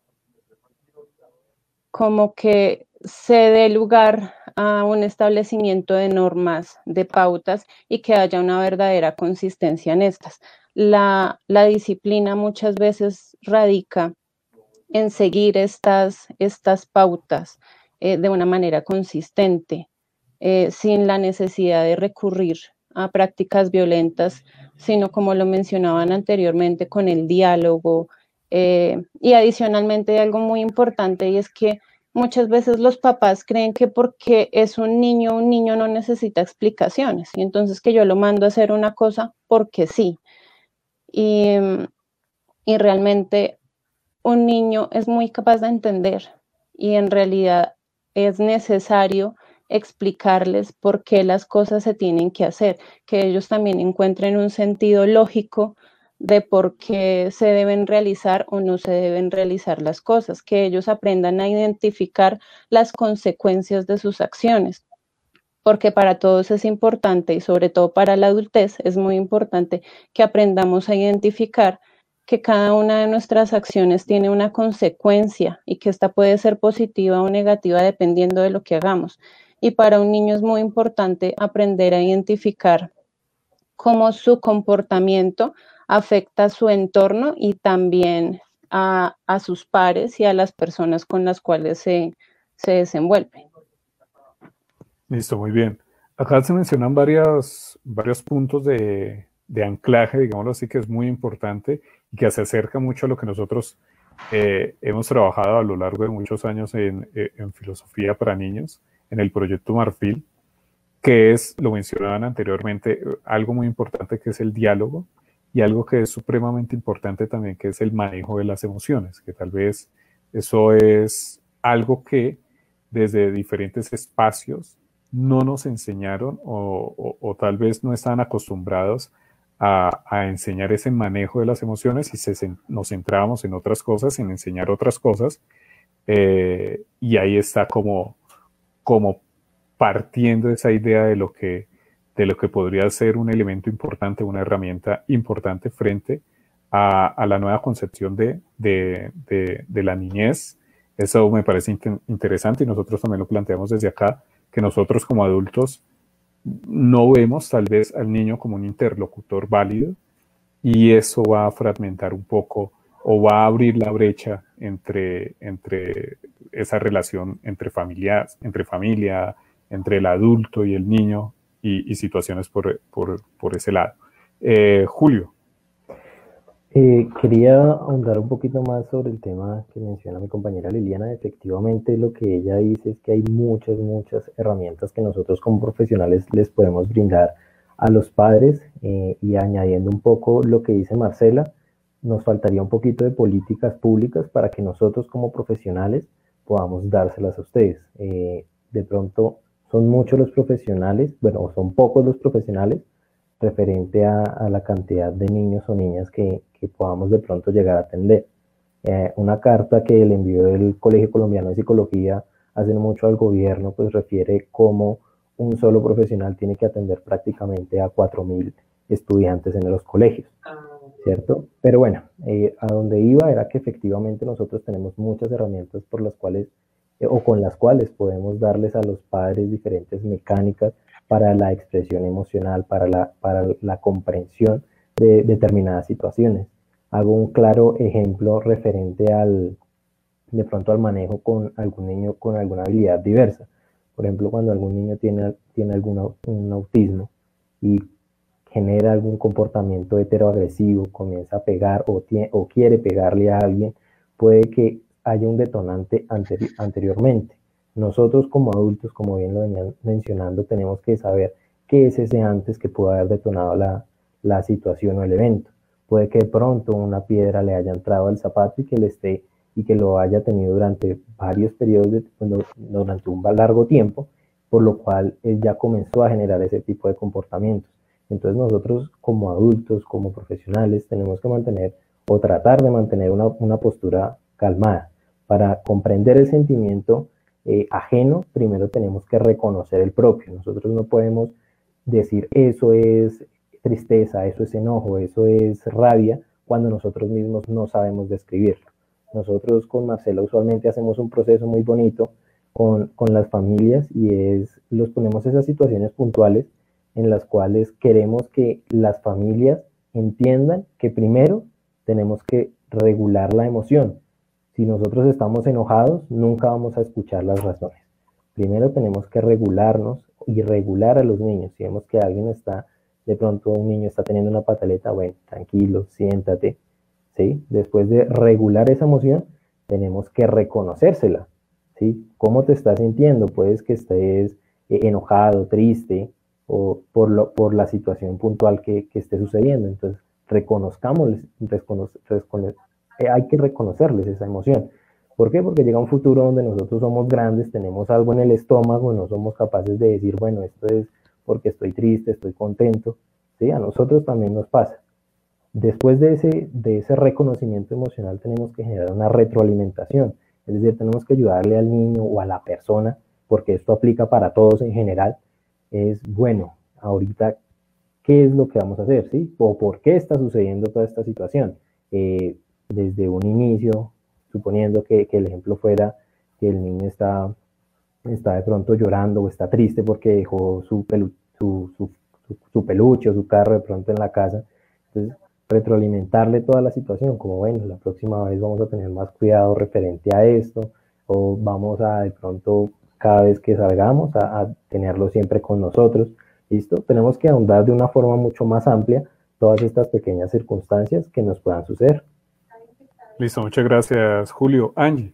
como que se dé lugar a un establecimiento de normas, de pautas y que haya una verdadera consistencia en estas. La, la disciplina muchas veces radica en seguir estas, estas pautas eh, de una manera consistente, eh, sin la necesidad de recurrir a prácticas violentas, sino como lo mencionaban anteriormente, con el diálogo. Eh, y adicionalmente algo muy importante, y es que muchas veces los papás creen que porque es un niño, un niño no necesita explicaciones, y entonces que yo lo mando a hacer una cosa porque sí. Y, y realmente un niño es muy capaz de entender, y en realidad es necesario explicarles por qué las cosas se tienen que hacer, que ellos también encuentren un sentido lógico de por qué se deben realizar o no se deben realizar las cosas, que ellos aprendan a identificar las consecuencias de sus acciones, porque para todos es importante, y sobre todo para la adultez es muy importante que aprendamos a identificar que cada una de nuestras acciones tiene una consecuencia y que esta puede ser positiva o negativa dependiendo de lo que hagamos. Y para un niño es muy importante aprender a identificar cómo su comportamiento afecta a su entorno y también a, a sus pares y a las personas con las cuales se, se desenvuelve. Listo, muy bien. Acá se mencionan varios, varios puntos de, de anclaje, digámoslo así, que es muy importante y que se acerca mucho a lo que nosotros eh, hemos trabajado a lo largo de muchos años en, en filosofía para niños, en el proyecto Marfil, que es, lo mencionaban anteriormente, algo muy importante que es el diálogo, y algo que es supremamente importante también, que es el manejo de las emociones, que tal vez eso es algo que desde diferentes espacios no nos enseñaron o, o, o tal vez no estaban acostumbrados a, a enseñar ese manejo de las emociones, y se, nos centrábamos en otras cosas, en enseñar otras cosas, eh, y ahí está como, como partiendo esa idea de lo que, de lo que podría ser un elemento importante, una herramienta importante frente a, a la nueva concepción de, de, de, de la niñez. Eso me parece in- interesante y nosotros también lo planteamos desde acá, que nosotros como adultos no vemos tal vez al niño como un interlocutor válido, y eso va a fragmentar un poco o va a abrir la brecha entre, entre esa relación entre familias, entre familia, entre el adulto y el niño, y, y situaciones por, por, por ese lado. Eh, Julio. Eh, quería ahondar un poquito más sobre el tema que menciona mi compañera Liliana. Efectivamente, lo que ella dice es que hay muchas, muchas herramientas que nosotros como profesionales les podemos brindar a los padres, eh, y añadiendo un poco lo que dice Marcela, nos faltaría un poquito de políticas públicas para que nosotros como profesionales podamos dárselas a ustedes. Eh, de pronto son muchos los profesionales, bueno, son pocos los profesionales referente a, a la cantidad de niños o niñas que, que podamos de pronto llegar a atender. Eh, una carta que le envió el Colegio Colombiano de Psicología hace mucho al gobierno, pues refiere cómo un solo profesional tiene que atender prácticamente a cuatro mil estudiantes en los colegios, ¿cierto? Pero bueno, eh, a donde iba era que efectivamente nosotros tenemos muchas herramientas por las cuales, eh, o con las cuales podemos darles a los padres diferentes mecánicas para la expresión emocional, para la, para la comprensión de determinadas situaciones. Hago un claro ejemplo referente al, de pronto al manejo con algún niño con alguna habilidad diversa. Por ejemplo, cuando algún niño tiene, tiene algún un autismo y genera algún comportamiento heteroagresivo, comienza a pegar o, tiene, o quiere pegarle a alguien, puede que haya un detonante anteri anteriormente. Nosotros como adultos, como bien lo venían mencionando, tenemos que saber qué es ese antes que pudo haber detonado la, la situación o el evento. Puede que de pronto una piedra le haya entrado al zapato y que le esté y que lo haya tenido durante varios periodos, de, durante un largo tiempo, por lo cual él ya comenzó a generar ese tipo de comportamientos. Entonces nosotros como adultos, como profesionales, tenemos que mantener o tratar de mantener una, una postura calmada. Para comprender el sentimiento eh, ajeno, primero tenemos que reconocer el propio. Nosotros no podemos decir eso es tristeza, eso es enojo, eso es rabia, cuando nosotros mismos no sabemos describirlo. Nosotros con Marcela usualmente hacemos un proceso muy bonito con, con las familias y es, los ponemos esas situaciones puntuales en las cuales queremos que las familias entiendan que primero tenemos que regular la emoción. Si nosotros estamos enojados, nunca vamos a escuchar las razones. Primero tenemos que regularnos y regular a los niños. Si vemos que alguien está, de pronto un niño está teniendo una pataleta, bueno, tranquilo, siéntate, ¿sí? Después de regular esa emoción, tenemos que reconocérsela, ¿sí? ¿Cómo te estás sintiendo? Puedes que estés eh, enojado, triste, o por, lo, por la situación puntual que, que esté sucediendo. Entonces, reconozcámosles, recono, recono, eh, hay que reconocerles esa emoción. ¿Por qué? Porque llega un futuro donde nosotros somos grandes, tenemos algo en el estómago, no somos capaces de decir, bueno, esto es porque estoy triste, estoy contento, ¿sí? A nosotros también nos pasa. Después de ese, de ese reconocimiento emocional tenemos que generar una retroalimentación, es decir, tenemos que ayudarle al niño o a la persona, porque esto aplica para todos en general, es, bueno, ahorita, ¿qué es lo que vamos a hacer? ¿Sí? ¿O por qué está sucediendo toda esta situación? Eh, desde un inicio, suponiendo que, que el ejemplo fuera que el niño está, está de pronto llorando o está triste porque dejó su, pelu, su, su, su, su peluche o su carro de pronto en la casa. Entonces, retroalimentarle toda la situación, como bueno, la próxima vez vamos a tener más cuidado referente a esto, o vamos a de pronto cada vez que salgamos a, a tenerlo siempre con nosotros, ¿listo? Tenemos que ahondar de una forma mucho más amplia todas estas pequeñas circunstancias que nos puedan suceder. Listo, muchas gracias, Julio. Angie.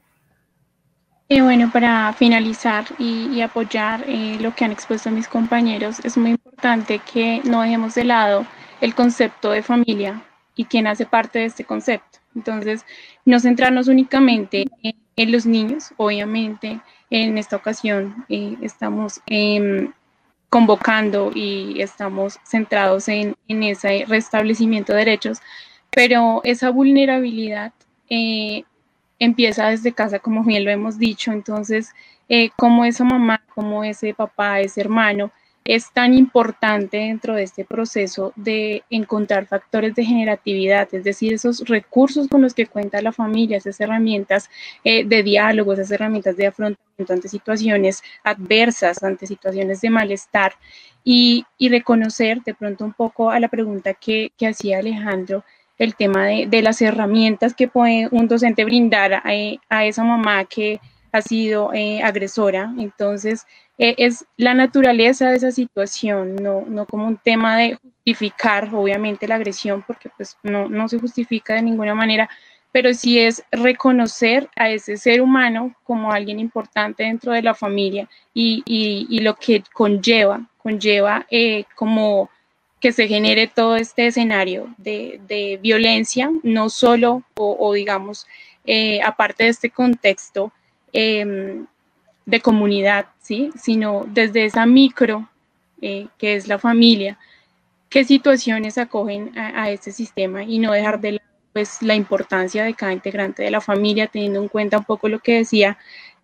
Y bueno, para finalizar y, y apoyar eh, lo que han expuesto mis compañeros, es muy importante que no dejemos de lado el concepto de familia y quién hace parte de este concepto. Entonces, no centrarnos únicamente en, en los niños, obviamente. En esta ocasión eh, estamos eh, convocando y estamos centrados en, en ese restablecimiento de derechos, pero esa vulnerabilidad eh, empieza desde casa, como bien lo hemos dicho. Entonces, eh, como esa mamá, como ese papá, ese hermano, es tan importante dentro de este proceso de encontrar factores de generatividad, es decir, esos recursos con los que cuenta la familia, esas herramientas eh, de diálogo, esas herramientas de afrontamiento ante situaciones adversas, ante situaciones de malestar, y, y reconocer de pronto un poco a la pregunta que, que hacía Alejandro, el tema de, de las herramientas que puede un docente brindar a, a esa mamá que ha sido eh, agresora. Entonces, eh, es la naturaleza de esa situación, no, no como un tema de justificar, obviamente, la agresión, porque pues no, no se justifica de ninguna manera, pero sí es reconocer a ese ser humano como alguien importante dentro de la familia y, y, y lo que conlleva, conlleva eh, como que se genere todo este escenario de, de violencia, no solo, o, o digamos, eh, aparte de este contexto eh, de comunidad, ¿sí? Sino desde esa micro, eh, que es la familia, qué situaciones acogen a, a este sistema y no dejar de lado pues, la importancia de cada integrante de la familia, teniendo en cuenta un poco lo que decía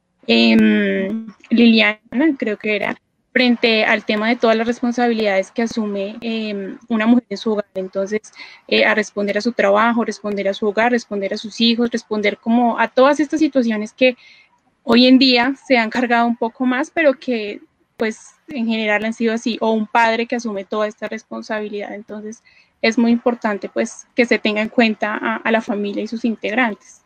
eh, Liliana, creo que era, frente al tema de todas las responsabilidades que asume eh, una mujer en su hogar. Entonces, eh, a responder a su trabajo, responder a su hogar, responder a sus hijos, responder como a todas estas situaciones que hoy en día se han cargado un poco más, pero que pues en general han sido así, o un padre que asume toda esta responsabilidad. Entonces, es muy importante pues que se tenga en cuenta a, a la familia y sus integrantes.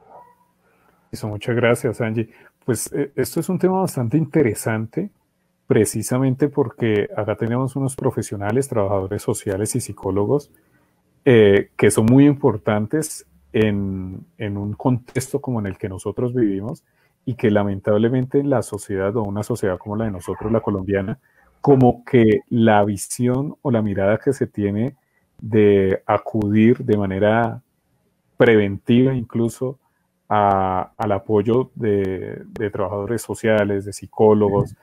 Eso, muchas gracias, Angie. Pues eh, esto es un tema bastante interesante, precisamente porque acá tenemos unos profesionales, trabajadores sociales y psicólogos eh, que son muy importantes en, en un contexto como en el que nosotros vivimos y que lamentablemente en la sociedad o una sociedad como la de nosotros, la colombiana, como que la visión o la mirada que se tiene de acudir de manera preventiva incluso a, al apoyo de, de trabajadores sociales, de psicólogos,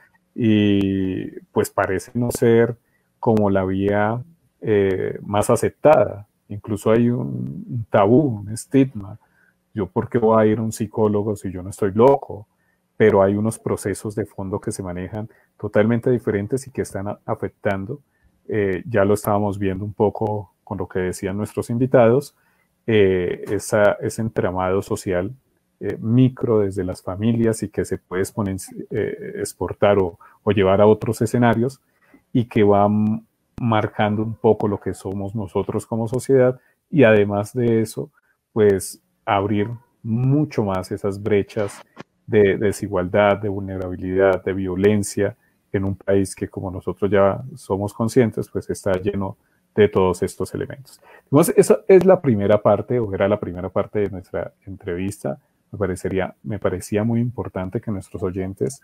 y pues parece no ser como la vía eh, más aceptada. Incluso hay un, un tabú, un estigma. Yo, ¿por qué voy a ir a un psicólogo si yo no estoy loco? Pero hay unos procesos de fondo que se manejan totalmente diferentes y que están afectando. Eh, ya lo estábamos viendo un poco con lo que decían nuestros invitados, eh, esa, ese entramado social eh, micro desde las familias y que se puede exponen, eh, exportar o, o llevar a otros escenarios y que va marcando un poco lo que somos nosotros como sociedad, y además de eso, pues abrir mucho más esas brechas de, de desigualdad, de vulnerabilidad, de violencia en un país que, como nosotros ya somos conscientes, pues está lleno de todos estos elementos. Entonces, esa es la primera parte, o era la primera parte de nuestra entrevista. Me, parecería, me parecía muy importante que nuestros oyentes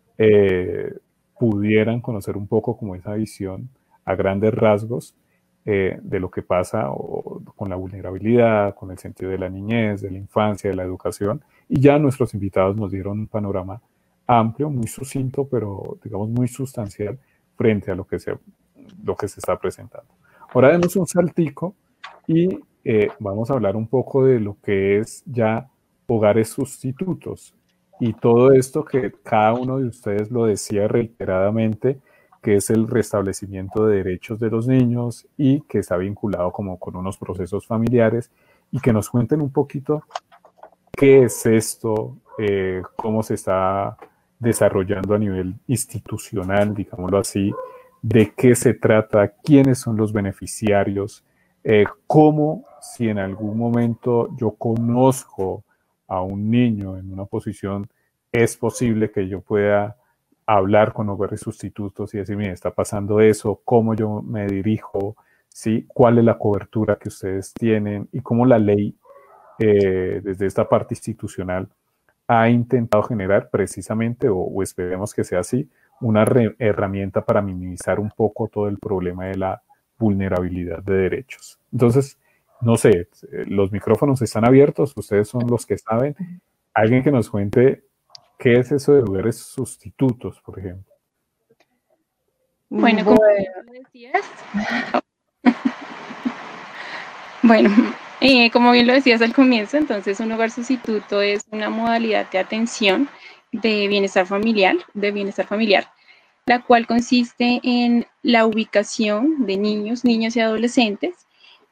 eh, pudieran conocer un poco como esa visión a grandes rasgos eh, de lo que pasa o, con la vulnerabilidad, con el sentido de la niñez, de la infancia, de la educación. Y ya nuestros invitados nos dieron un panorama amplio, muy sucinto, pero digamos muy sustancial frente a lo que se, lo que se está presentando. Ahora demos un saltico y eh, vamos a hablar un poco de lo que es ya hogares sustitutos y todo esto que cada uno de ustedes lo decía reiteradamente, que es el restablecimiento de derechos de los niños y que está vinculado como con unos procesos familiares, y que nos cuenten un poquito qué es esto, eh, cómo se está desarrollando a nivel institucional, digámoslo así, de qué se trata, quiénes son los beneficiarios, eh, cómo, si en algún momento yo conozco a un niño en una posición, es posible que yo pueda hablar con hogares sustitutos y decir, mire, está pasando eso, cómo yo me dirijo, ¿sí? ¿Cuál es la cobertura que ustedes tienen? Y cómo la ley, eh, desde esta parte institucional, ha intentado generar precisamente, o, o esperemos que sea así, una re, herramienta para minimizar un poco todo el problema de la vulnerabilidad de derechos. Entonces, no sé, los micrófonos están abiertos, ustedes son los que saben. Alguien que nos cuente qué es eso de hogares sustitutos, por ejemplo. Bueno, como bien decías, bueno, eh, como bien lo decías al comienzo, entonces un hogar sustituto es una modalidad de atención de bienestar familiar, de bienestar familiar, la cual consiste en la ubicación de niños, niñas y adolescentes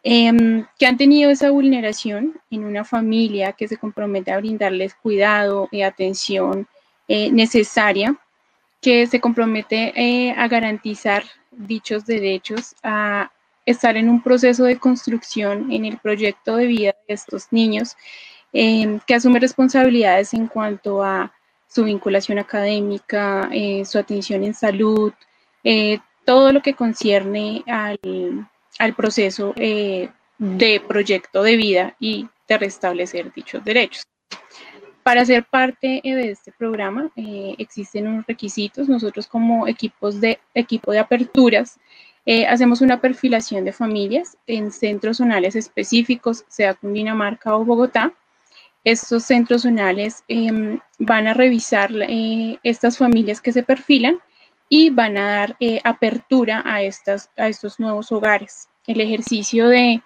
eh, que han tenido esa vulneración en una familia que se compromete a brindarles cuidado y atención eh, necesaria, que se compromete eh, a garantizar dichos derechos, a estar en un proceso de construcción en el proyecto de vida de estos niños, eh, que asume responsabilidades en cuanto a su vinculación académica, eh, su atención en salud, eh, todo lo que concierne al, al proceso eh, de proyecto de vida y de restablecer dichos derechos. Para ser parte de este programa eh, existen unos requisitos. Nosotros como equipos de, equipo de aperturas eh, hacemos una perfilación de familias en centros zonales específicos, sea Cundinamarca o Bogotá. Estos centros zonales eh, van a revisar eh, estas familias que se perfilan y van a dar eh, apertura a, estas, a estos nuevos hogares. El ejercicio de,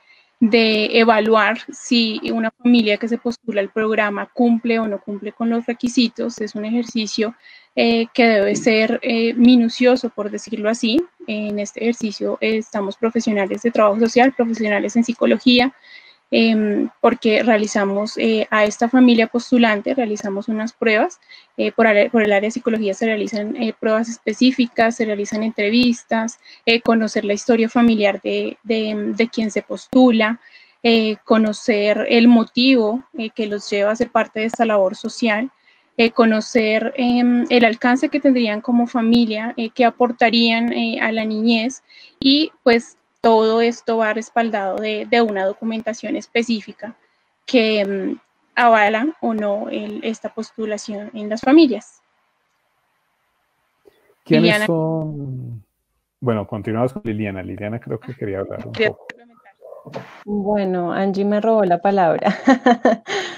de evaluar si una familia que se postula al programa cumple o no cumple con los requisitos es un ejercicio eh, que debe ser eh, minucioso, por decirlo así. En este ejercicio eh, estamos profesionales de trabajo social, profesionales en psicología, Eh, porque realizamos eh, a esta familia postulante, realizamos unas pruebas, eh, por, por el área de psicología se realizan eh, pruebas específicas, se realizan entrevistas, eh, conocer la historia familiar de, de, de quien se postula, eh, conocer el motivo eh, que los lleva a ser parte de esta labor social, eh, conocer eh, el alcance que tendrían como familia, eh, que aportarían eh, a la niñez, y pues todo esto va respaldado de, de una documentación específica que um, avala o no el, esta postulación en las familias. ¿Quiénes Liliana, son? Bueno, continuamos con Liliana. Liliana creo que quería hablar un poco. Bueno, Angie me robó la palabra.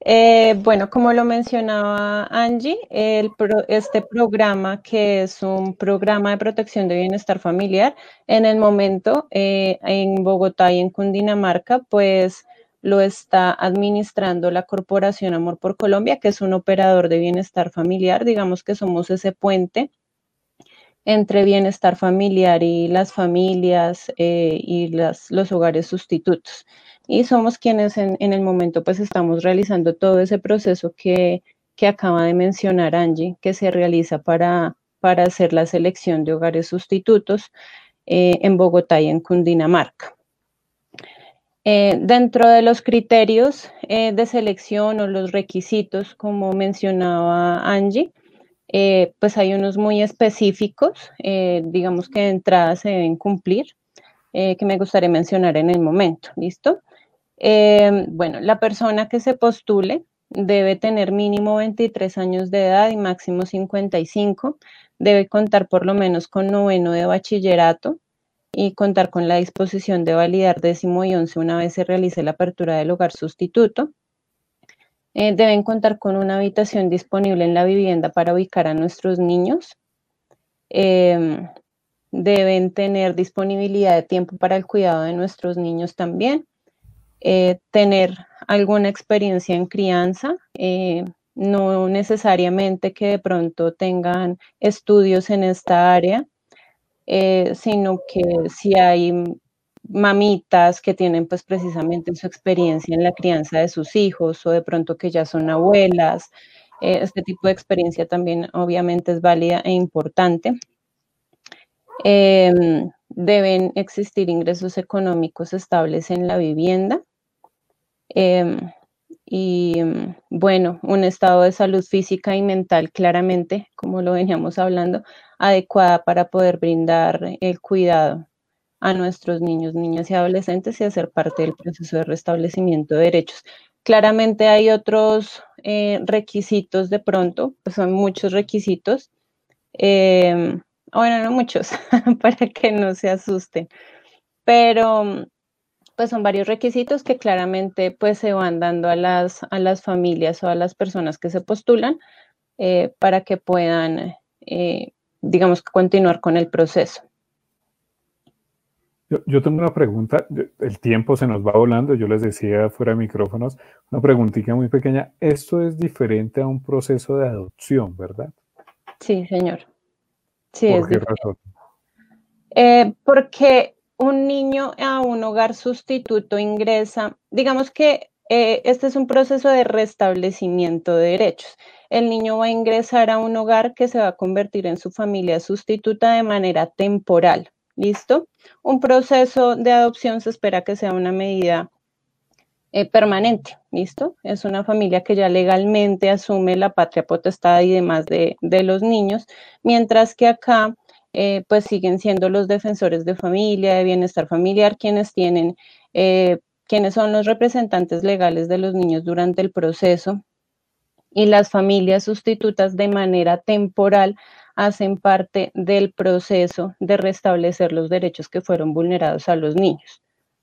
Eh, bueno, como lo mencionaba Angie, el pro, este programa, que es un programa de protección de bienestar familiar, en el momento eh, en Bogotá y en Cundinamarca, pues lo está administrando la Corporación Amor por Colombia, que es un operador de bienestar familiar. Digamos que somos ese puente entre bienestar familiar y las familias eh, y las, los hogares sustitutos. Y somos quienes en, en el momento pues estamos realizando todo ese proceso que, que acaba de mencionar Angie, que se realiza para, para hacer la selección de hogares sustitutos eh, en Bogotá y en Cundinamarca. Eh, dentro de los criterios eh, de selección o los requisitos, como mencionaba Angie, eh, pues hay unos muy específicos, eh, digamos que de entrada se deben cumplir, eh, que me gustaría mencionar en el momento, ¿listo? Eh, bueno, la persona que se postule debe tener mínimo veintitrés años de edad y máximo cincuenta y cinco, debe contar por lo menos con noveno de bachillerato y contar con la disposición de validar décimo y once una vez se realice la apertura del hogar sustituto. Eh, deben contar con una habitación disponible en la vivienda para ubicar a nuestros niños. Eh, deben tener disponibilidad de tiempo para el cuidado de nuestros niños también. Eh, tener alguna experiencia en crianza, eh, no necesariamente que de pronto tengan estudios en esta área, eh, sino que si hay mamitas que tienen pues precisamente su experiencia en la crianza de sus hijos o de pronto que ya son abuelas, eh, este tipo de experiencia también obviamente es válida e importante. Eh, deben existir ingresos económicos estables en la vivienda. Eh, y bueno, un estado de salud física y mental claramente, como lo veníamos hablando, adecuada para poder brindar el cuidado a nuestros niños, niñas y adolescentes y hacer parte del proceso de restablecimiento de derechos. Claramente hay otros eh, requisitos de pronto, pues son muchos requisitos, eh, bueno, no muchos, para que no se asusten, pero pues son varios requisitos que claramente pues se van dando a las, a las familias o a las personas que se postulan eh, para que puedan, eh, digamos, continuar con el proceso. Yo, yo tengo una pregunta, el tiempo se nos va volando, yo les decía fuera de micrófonos, una preguntita muy pequeña. Esto es diferente a un proceso de adopción, ¿verdad? Sí, señor. Sí, ¿Por es qué diferente. razón? Eh, porque un niño a un hogar sustituto ingresa, digamos que eh, este es un proceso de restablecimiento de derechos. El niño va a ingresar a un hogar que se va a convertir en su familia sustituta de manera temporal. ¿Listo? Un proceso de adopción se espera que sea una medida eh, permanente. ¿Listo? Es una familia que ya legalmente asume la patria potestad y demás de, de los niños, mientras que acá Eh, pues siguen siendo los defensores de familia, de bienestar familiar, quienes tienen, eh, quienes son los representantes legales de los niños durante el proceso, y las familias sustitutas de manera temporal hacen parte del proceso de restablecer los derechos que fueron vulnerados a los niños.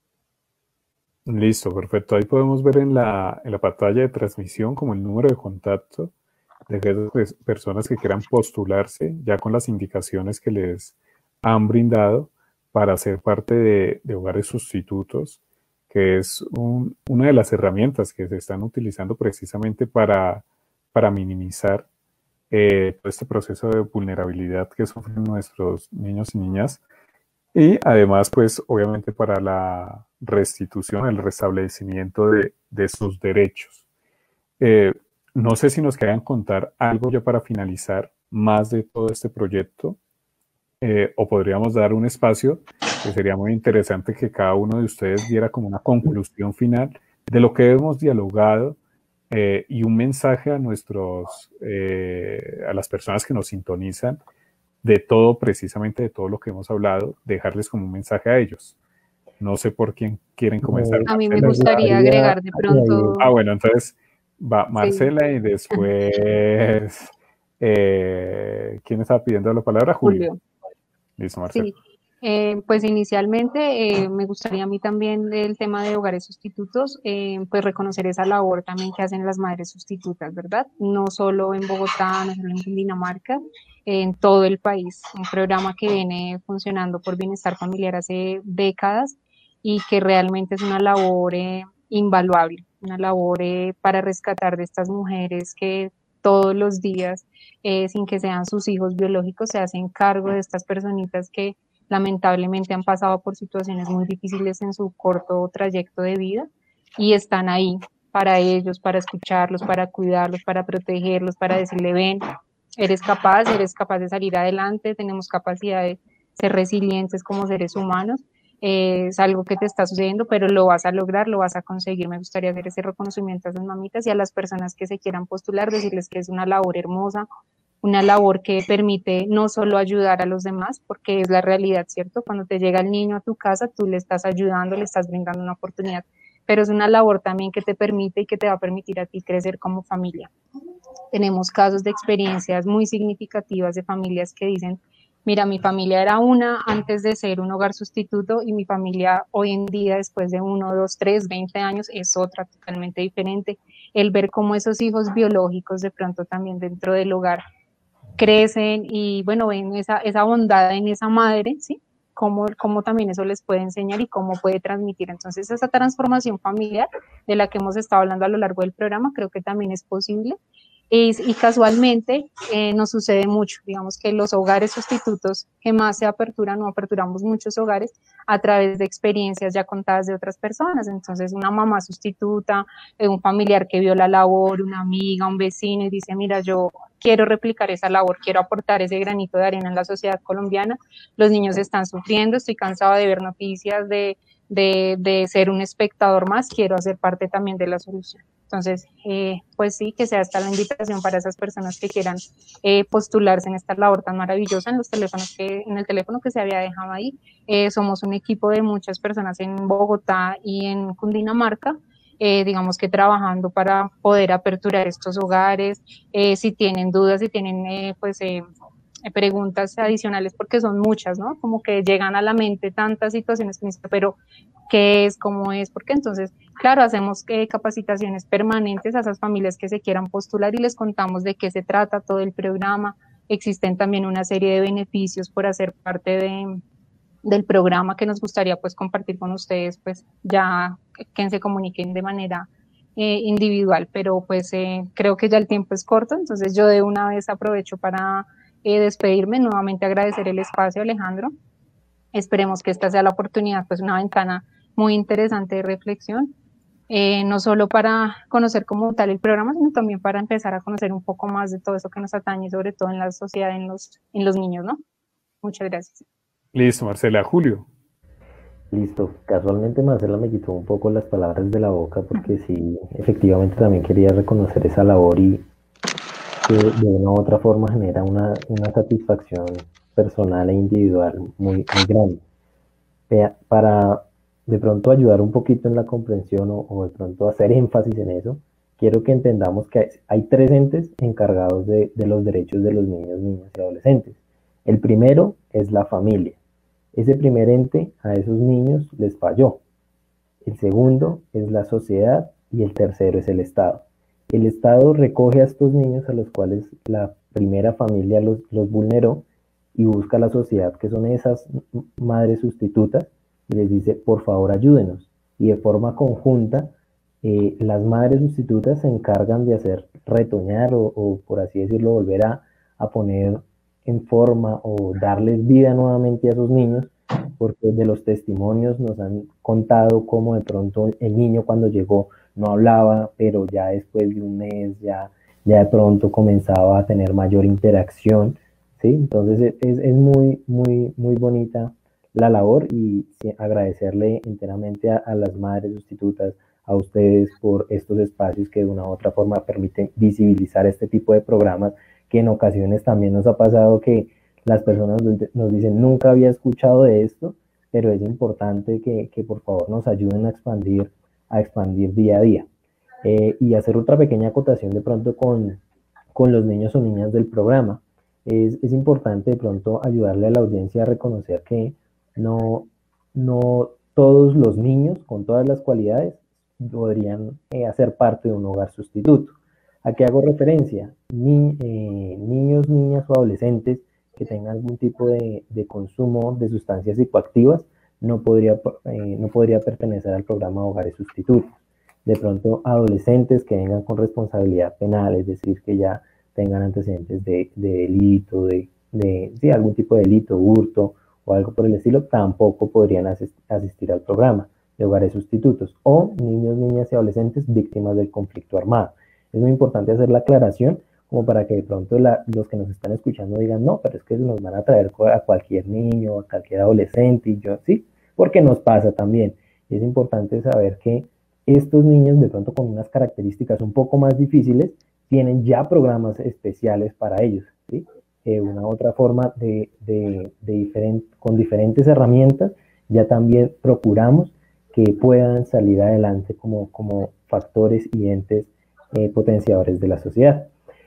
Listo, perfecto. Ahí podemos ver en la, en la pantalla de transmisión como el número de contacto de aquellas personas que quieran postularse ya con las indicaciones que les han brindado para ser parte de, de hogares sustitutos, que es un, una de las herramientas que se están utilizando precisamente para, para minimizar eh, todo este proceso de vulnerabilidad que sufren nuestros niños y niñas, y además pues obviamente para la restitución, el restablecimiento de, de sus derechos. Eh, No sé si nos quieran contar algo ya para finalizar más de todo este proyecto, eh, o podríamos dar un espacio que sería muy interesante que cada uno de ustedes diera como una conclusión final de lo que hemos dialogado eh, y un mensaje a nuestros, eh, a las personas que nos sintonizan de todo, precisamente de todo lo que hemos hablado, dejarles como un mensaje a ellos. No sé por quién quieren comenzar. A mí me gustaría agregar de pronto... Ah, bueno, entonces... Va Marcela sí. Y después, eh, ¿quién estaba pidiendo la palabra? Julio. Julio. Listo, Marcela. Sí. Eh, pues inicialmente eh, me gustaría a mí también el tema de hogares sustitutos, eh, pues reconocer esa labor también que hacen las madres sustitutas, ¿verdad? No solo en Bogotá, no solo en Cundinamarca, en todo el país. Un programa que viene funcionando por Bienestar Familiar hace décadas y que realmente es una labor eh, invaluable, una labor eh, para rescatar de estas mujeres que todos los días, eh, sin que sean sus hijos biológicos, se hacen cargo de estas personitas que lamentablemente han pasado por situaciones muy difíciles en su corto trayecto de vida y están ahí para ellos, para escucharlos, para cuidarlos, para protegerlos, para decirle, ven, eres capaz, eres capaz de salir adelante, tenemos capacidad de ser resilientes como seres humanos, eh, es algo que te está sucediendo, pero lo vas a lograr, lo vas a conseguir. Me gustaría hacer ese reconocimiento a esas mamitas y a las personas que se quieran postular, decirles que es una labor hermosa, una labor que permite no solo ayudar a los demás, porque es la realidad, ¿cierto? Cuando te llega el niño a tu casa, tú le estás ayudando, le estás brindando una oportunidad, pero es una labor también que te permite y que te va a permitir a ti crecer como familia. Tenemos casos de experiencias muy significativas de familias que dicen, mira, mi familia era una antes de ser un hogar sustituto y mi familia hoy en día, después de uno, dos, tres, veinte años, es otra totalmente diferente. El ver cómo esos hijos biológicos de pronto también dentro del hogar crecen y bueno, ven esa, esa bondad en esa madre, ¿sí? Cómo, cómo también eso les puede enseñar y cómo puede transmitir. Entonces esa transformación familiar de la que hemos estado hablando a lo largo del programa creo que también es posible. Y, y casualmente eh, nos sucede mucho, digamos que los hogares sustitutos que más se aperturan o aperturamos muchos hogares a través de experiencias ya contadas de otras personas. Entonces una mamá sustituta, eh, un familiar que vio la labor, una amiga, un vecino y dice, mira, yo quiero replicar esa labor, quiero aportar ese granito de arena en la sociedad colombiana, los niños están sufriendo, estoy cansado de ver noticias, de, de, de ser un espectador más, quiero hacer parte también de la solución. Entonces, eh, pues sí, que sea esta la invitación para esas personas que quieran eh, postularse en esta labor tan maravillosa en los teléfonos que, en el teléfono que se había dejado ahí. Eh, somos un equipo de muchas personas en Bogotá y en Cundinamarca, eh, digamos que trabajando para poder aperturar estos hogares. Eh, si tienen dudas, si tienen eh, pues eh, preguntas adicionales, porque son muchas, ¿no? Como que llegan a la mente tantas situaciones que dicen, pero ¿qué es? ¿Cómo es? Porque entonces, claro, hacemos eh, capacitaciones permanentes a esas familias que se quieran postular y les contamos de qué se trata todo el programa. Existen también una serie de beneficios por hacer parte de, del programa que nos gustaría pues compartir con ustedes, pues ya que se comuniquen de manera eh, individual, pero pues eh, creo que ya el tiempo es corto, entonces yo de una vez aprovecho para eh, despedirme, nuevamente agradecer el espacio, Alejandro. Esperemos que esta sea la oportunidad, pues una ventana muy interesante de reflexión, eh, no solo para conocer como tal el programa, sino también para empezar a conocer un poco más de todo eso que nos atañe, sobre todo en la sociedad, en los, en los niños, ¿no? Muchas gracias. Listo, Marcela. Julio. Listo. Casualmente Marcela me quitó un poco las palabras de la boca porque sí, efectivamente también quería reconocer esa labor y que de una u otra forma genera una, una satisfacción personal e individual muy, muy grande. Para de pronto ayudar un poquito en la comprensión o, o de pronto hacer énfasis en eso, quiero que entendamos que hay, hay tres entes encargados de, de los derechos de los niños, niñas y adolescentes. El primero es la familia. Ese primer ente a esos niños les falló. El segundo es la sociedad y el tercero es el Estado. El Estado recoge a estos niños a los cuales la primera familia los, los vulneró y busca a la sociedad, que son esas madres sustitutas, y les dice, por favor, ayúdenos. Y de forma conjunta, eh, las madres sustitutas se encargan de hacer retoñar o, o por así decirlo, volver a, a poner en forma o darles vida nuevamente a esos niños, porque de los testimonios nos han contado cómo de pronto el niño cuando llegó no hablaba, pero ya después de un mes ya, ya de pronto comenzaba a tener mayor interacción, ¿sí? Entonces es, es muy, muy, muy bonita la labor y sí, agradecerle enteramente a, a las madres sustitutas, a ustedes por estos espacios que de una u otra forma permiten visibilizar este tipo de programas, que en ocasiones también nos ha pasado que las personas nos dicen, nunca había escuchado de esto, pero es importante que, que por favor nos ayuden a expandir, a expandir día a día. Eh, y hacer otra pequeña acotación de pronto con, con los niños o niñas del programa. Es, es importante de pronto ayudarle a la audiencia a reconocer que No, no todos los niños con todas las cualidades podrían eh, hacer parte de un hogar sustituto. ¿A qué hago referencia? Ni, eh, niños, niñas o adolescentes que tengan algún tipo de, de consumo de sustancias psicoactivas no podría, eh, no podría pertenecer al programa de hogares sustitutos. De pronto, adolescentes que vengan con responsabilidad penal, es decir, que ya tengan antecedentes de, de delito, de, de sí, algún tipo de delito, hurto o algo por el estilo, tampoco podrían asistir al programa de hogares sustitutos. O niños, niñas y adolescentes víctimas del conflicto armado. Es muy importante hacer la aclaración como para que de pronto la, los que nos están escuchando digan, no, pero es que nos van a traer a cualquier niño, a cualquier adolescente, y yo, sí, porque nos pasa también. Y es importante saber que estos niños, de pronto con unas características un poco más difíciles, tienen ya programas especiales para ellos, ¿sí? Eh, una otra forma de, de, de diferente, con diferentes herramientas, ya también procuramos que puedan salir adelante como, como factores y entes eh, potenciadores de la sociedad.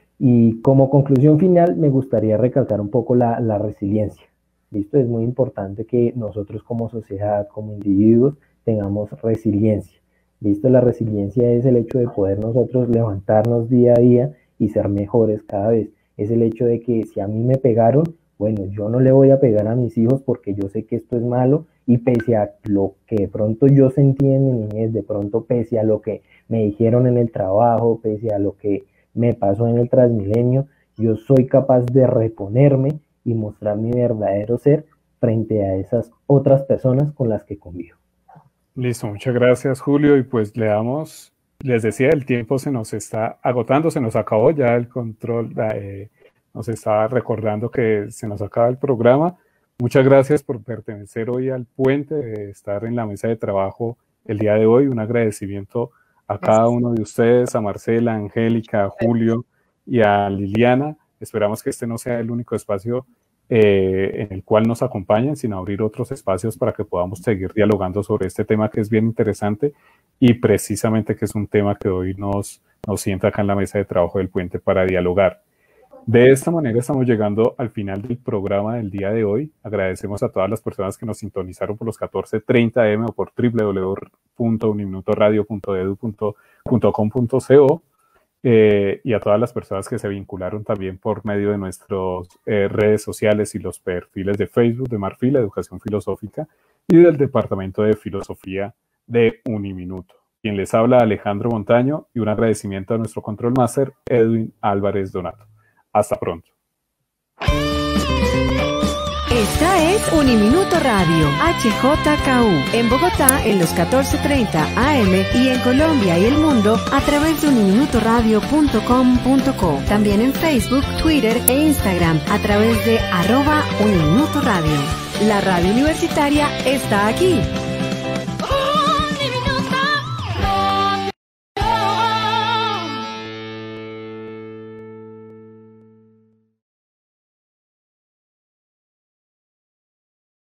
Y como conclusión final, me gustaría recalcar un poco la, la resiliencia. ¿Listo? Es muy importante que nosotros como sociedad, como individuos, tengamos resiliencia. ¿Listo? La resiliencia es el hecho de poder nosotros levantarnos día a día y ser mejores cada vez. Es el hecho de que si a mí me pegaron, bueno, yo no le voy a pegar a mis hijos porque yo sé que esto es malo, y pese a lo que de pronto yo sentí en mi niñez, de pronto pese a lo que me dijeron en el trabajo, pese a lo que me pasó en el Transmilenio, yo soy capaz de reponerme y mostrar mi verdadero ser frente a esas otras personas con las que convivo. Listo, muchas gracias, Julio, y pues le damos, les decía, el tiempo se nos está agotando, se nos acabó ya el control, eh, nos estaba recordando que se nos acaba el programa. Muchas gracias por pertenecer hoy al Puente, de estar en la mesa de trabajo el día de hoy. Un agradecimiento a cada uno de ustedes, a Marcela, a Angélica, a Julio y a Liliana. Esperamos que este no sea el único espacio eh, en el cual nos acompañen, sino abrir otros espacios para que podamos seguir dialogando sobre este tema que es bien interesante y precisamente que es un tema que hoy nos, nos sienta acá en la mesa de trabajo del Puente para dialogar. De esta manera estamos llegando al final del programa del día de hoy. Agradecemos a todas las personas que nos sintonizaron por los catorce treinta eme o por doble u doble u doble u punto uniminutoradio punto edu punto com punto co eh, y a todas las personas que se vincularon también por medio de nuestras eh, redes sociales y los perfiles de Facebook de Marfil, Educación Filosófica, y del Departamento de Filosofía de Uniminuto. Quien les habla, Alejandro Montaño, y un agradecimiento a nuestro Control Master, Edwin Álvarez Donato. Hasta pronto. Esta es Uniminuto Radio, H J K U, en Bogotá en los catorce treinta A M y en Colombia y el mundo a través de uniminutoradio punto com punto co. También en Facebook, Twitter e Instagram a través de arroba Uniminuto Radio. La radio universitaria está aquí.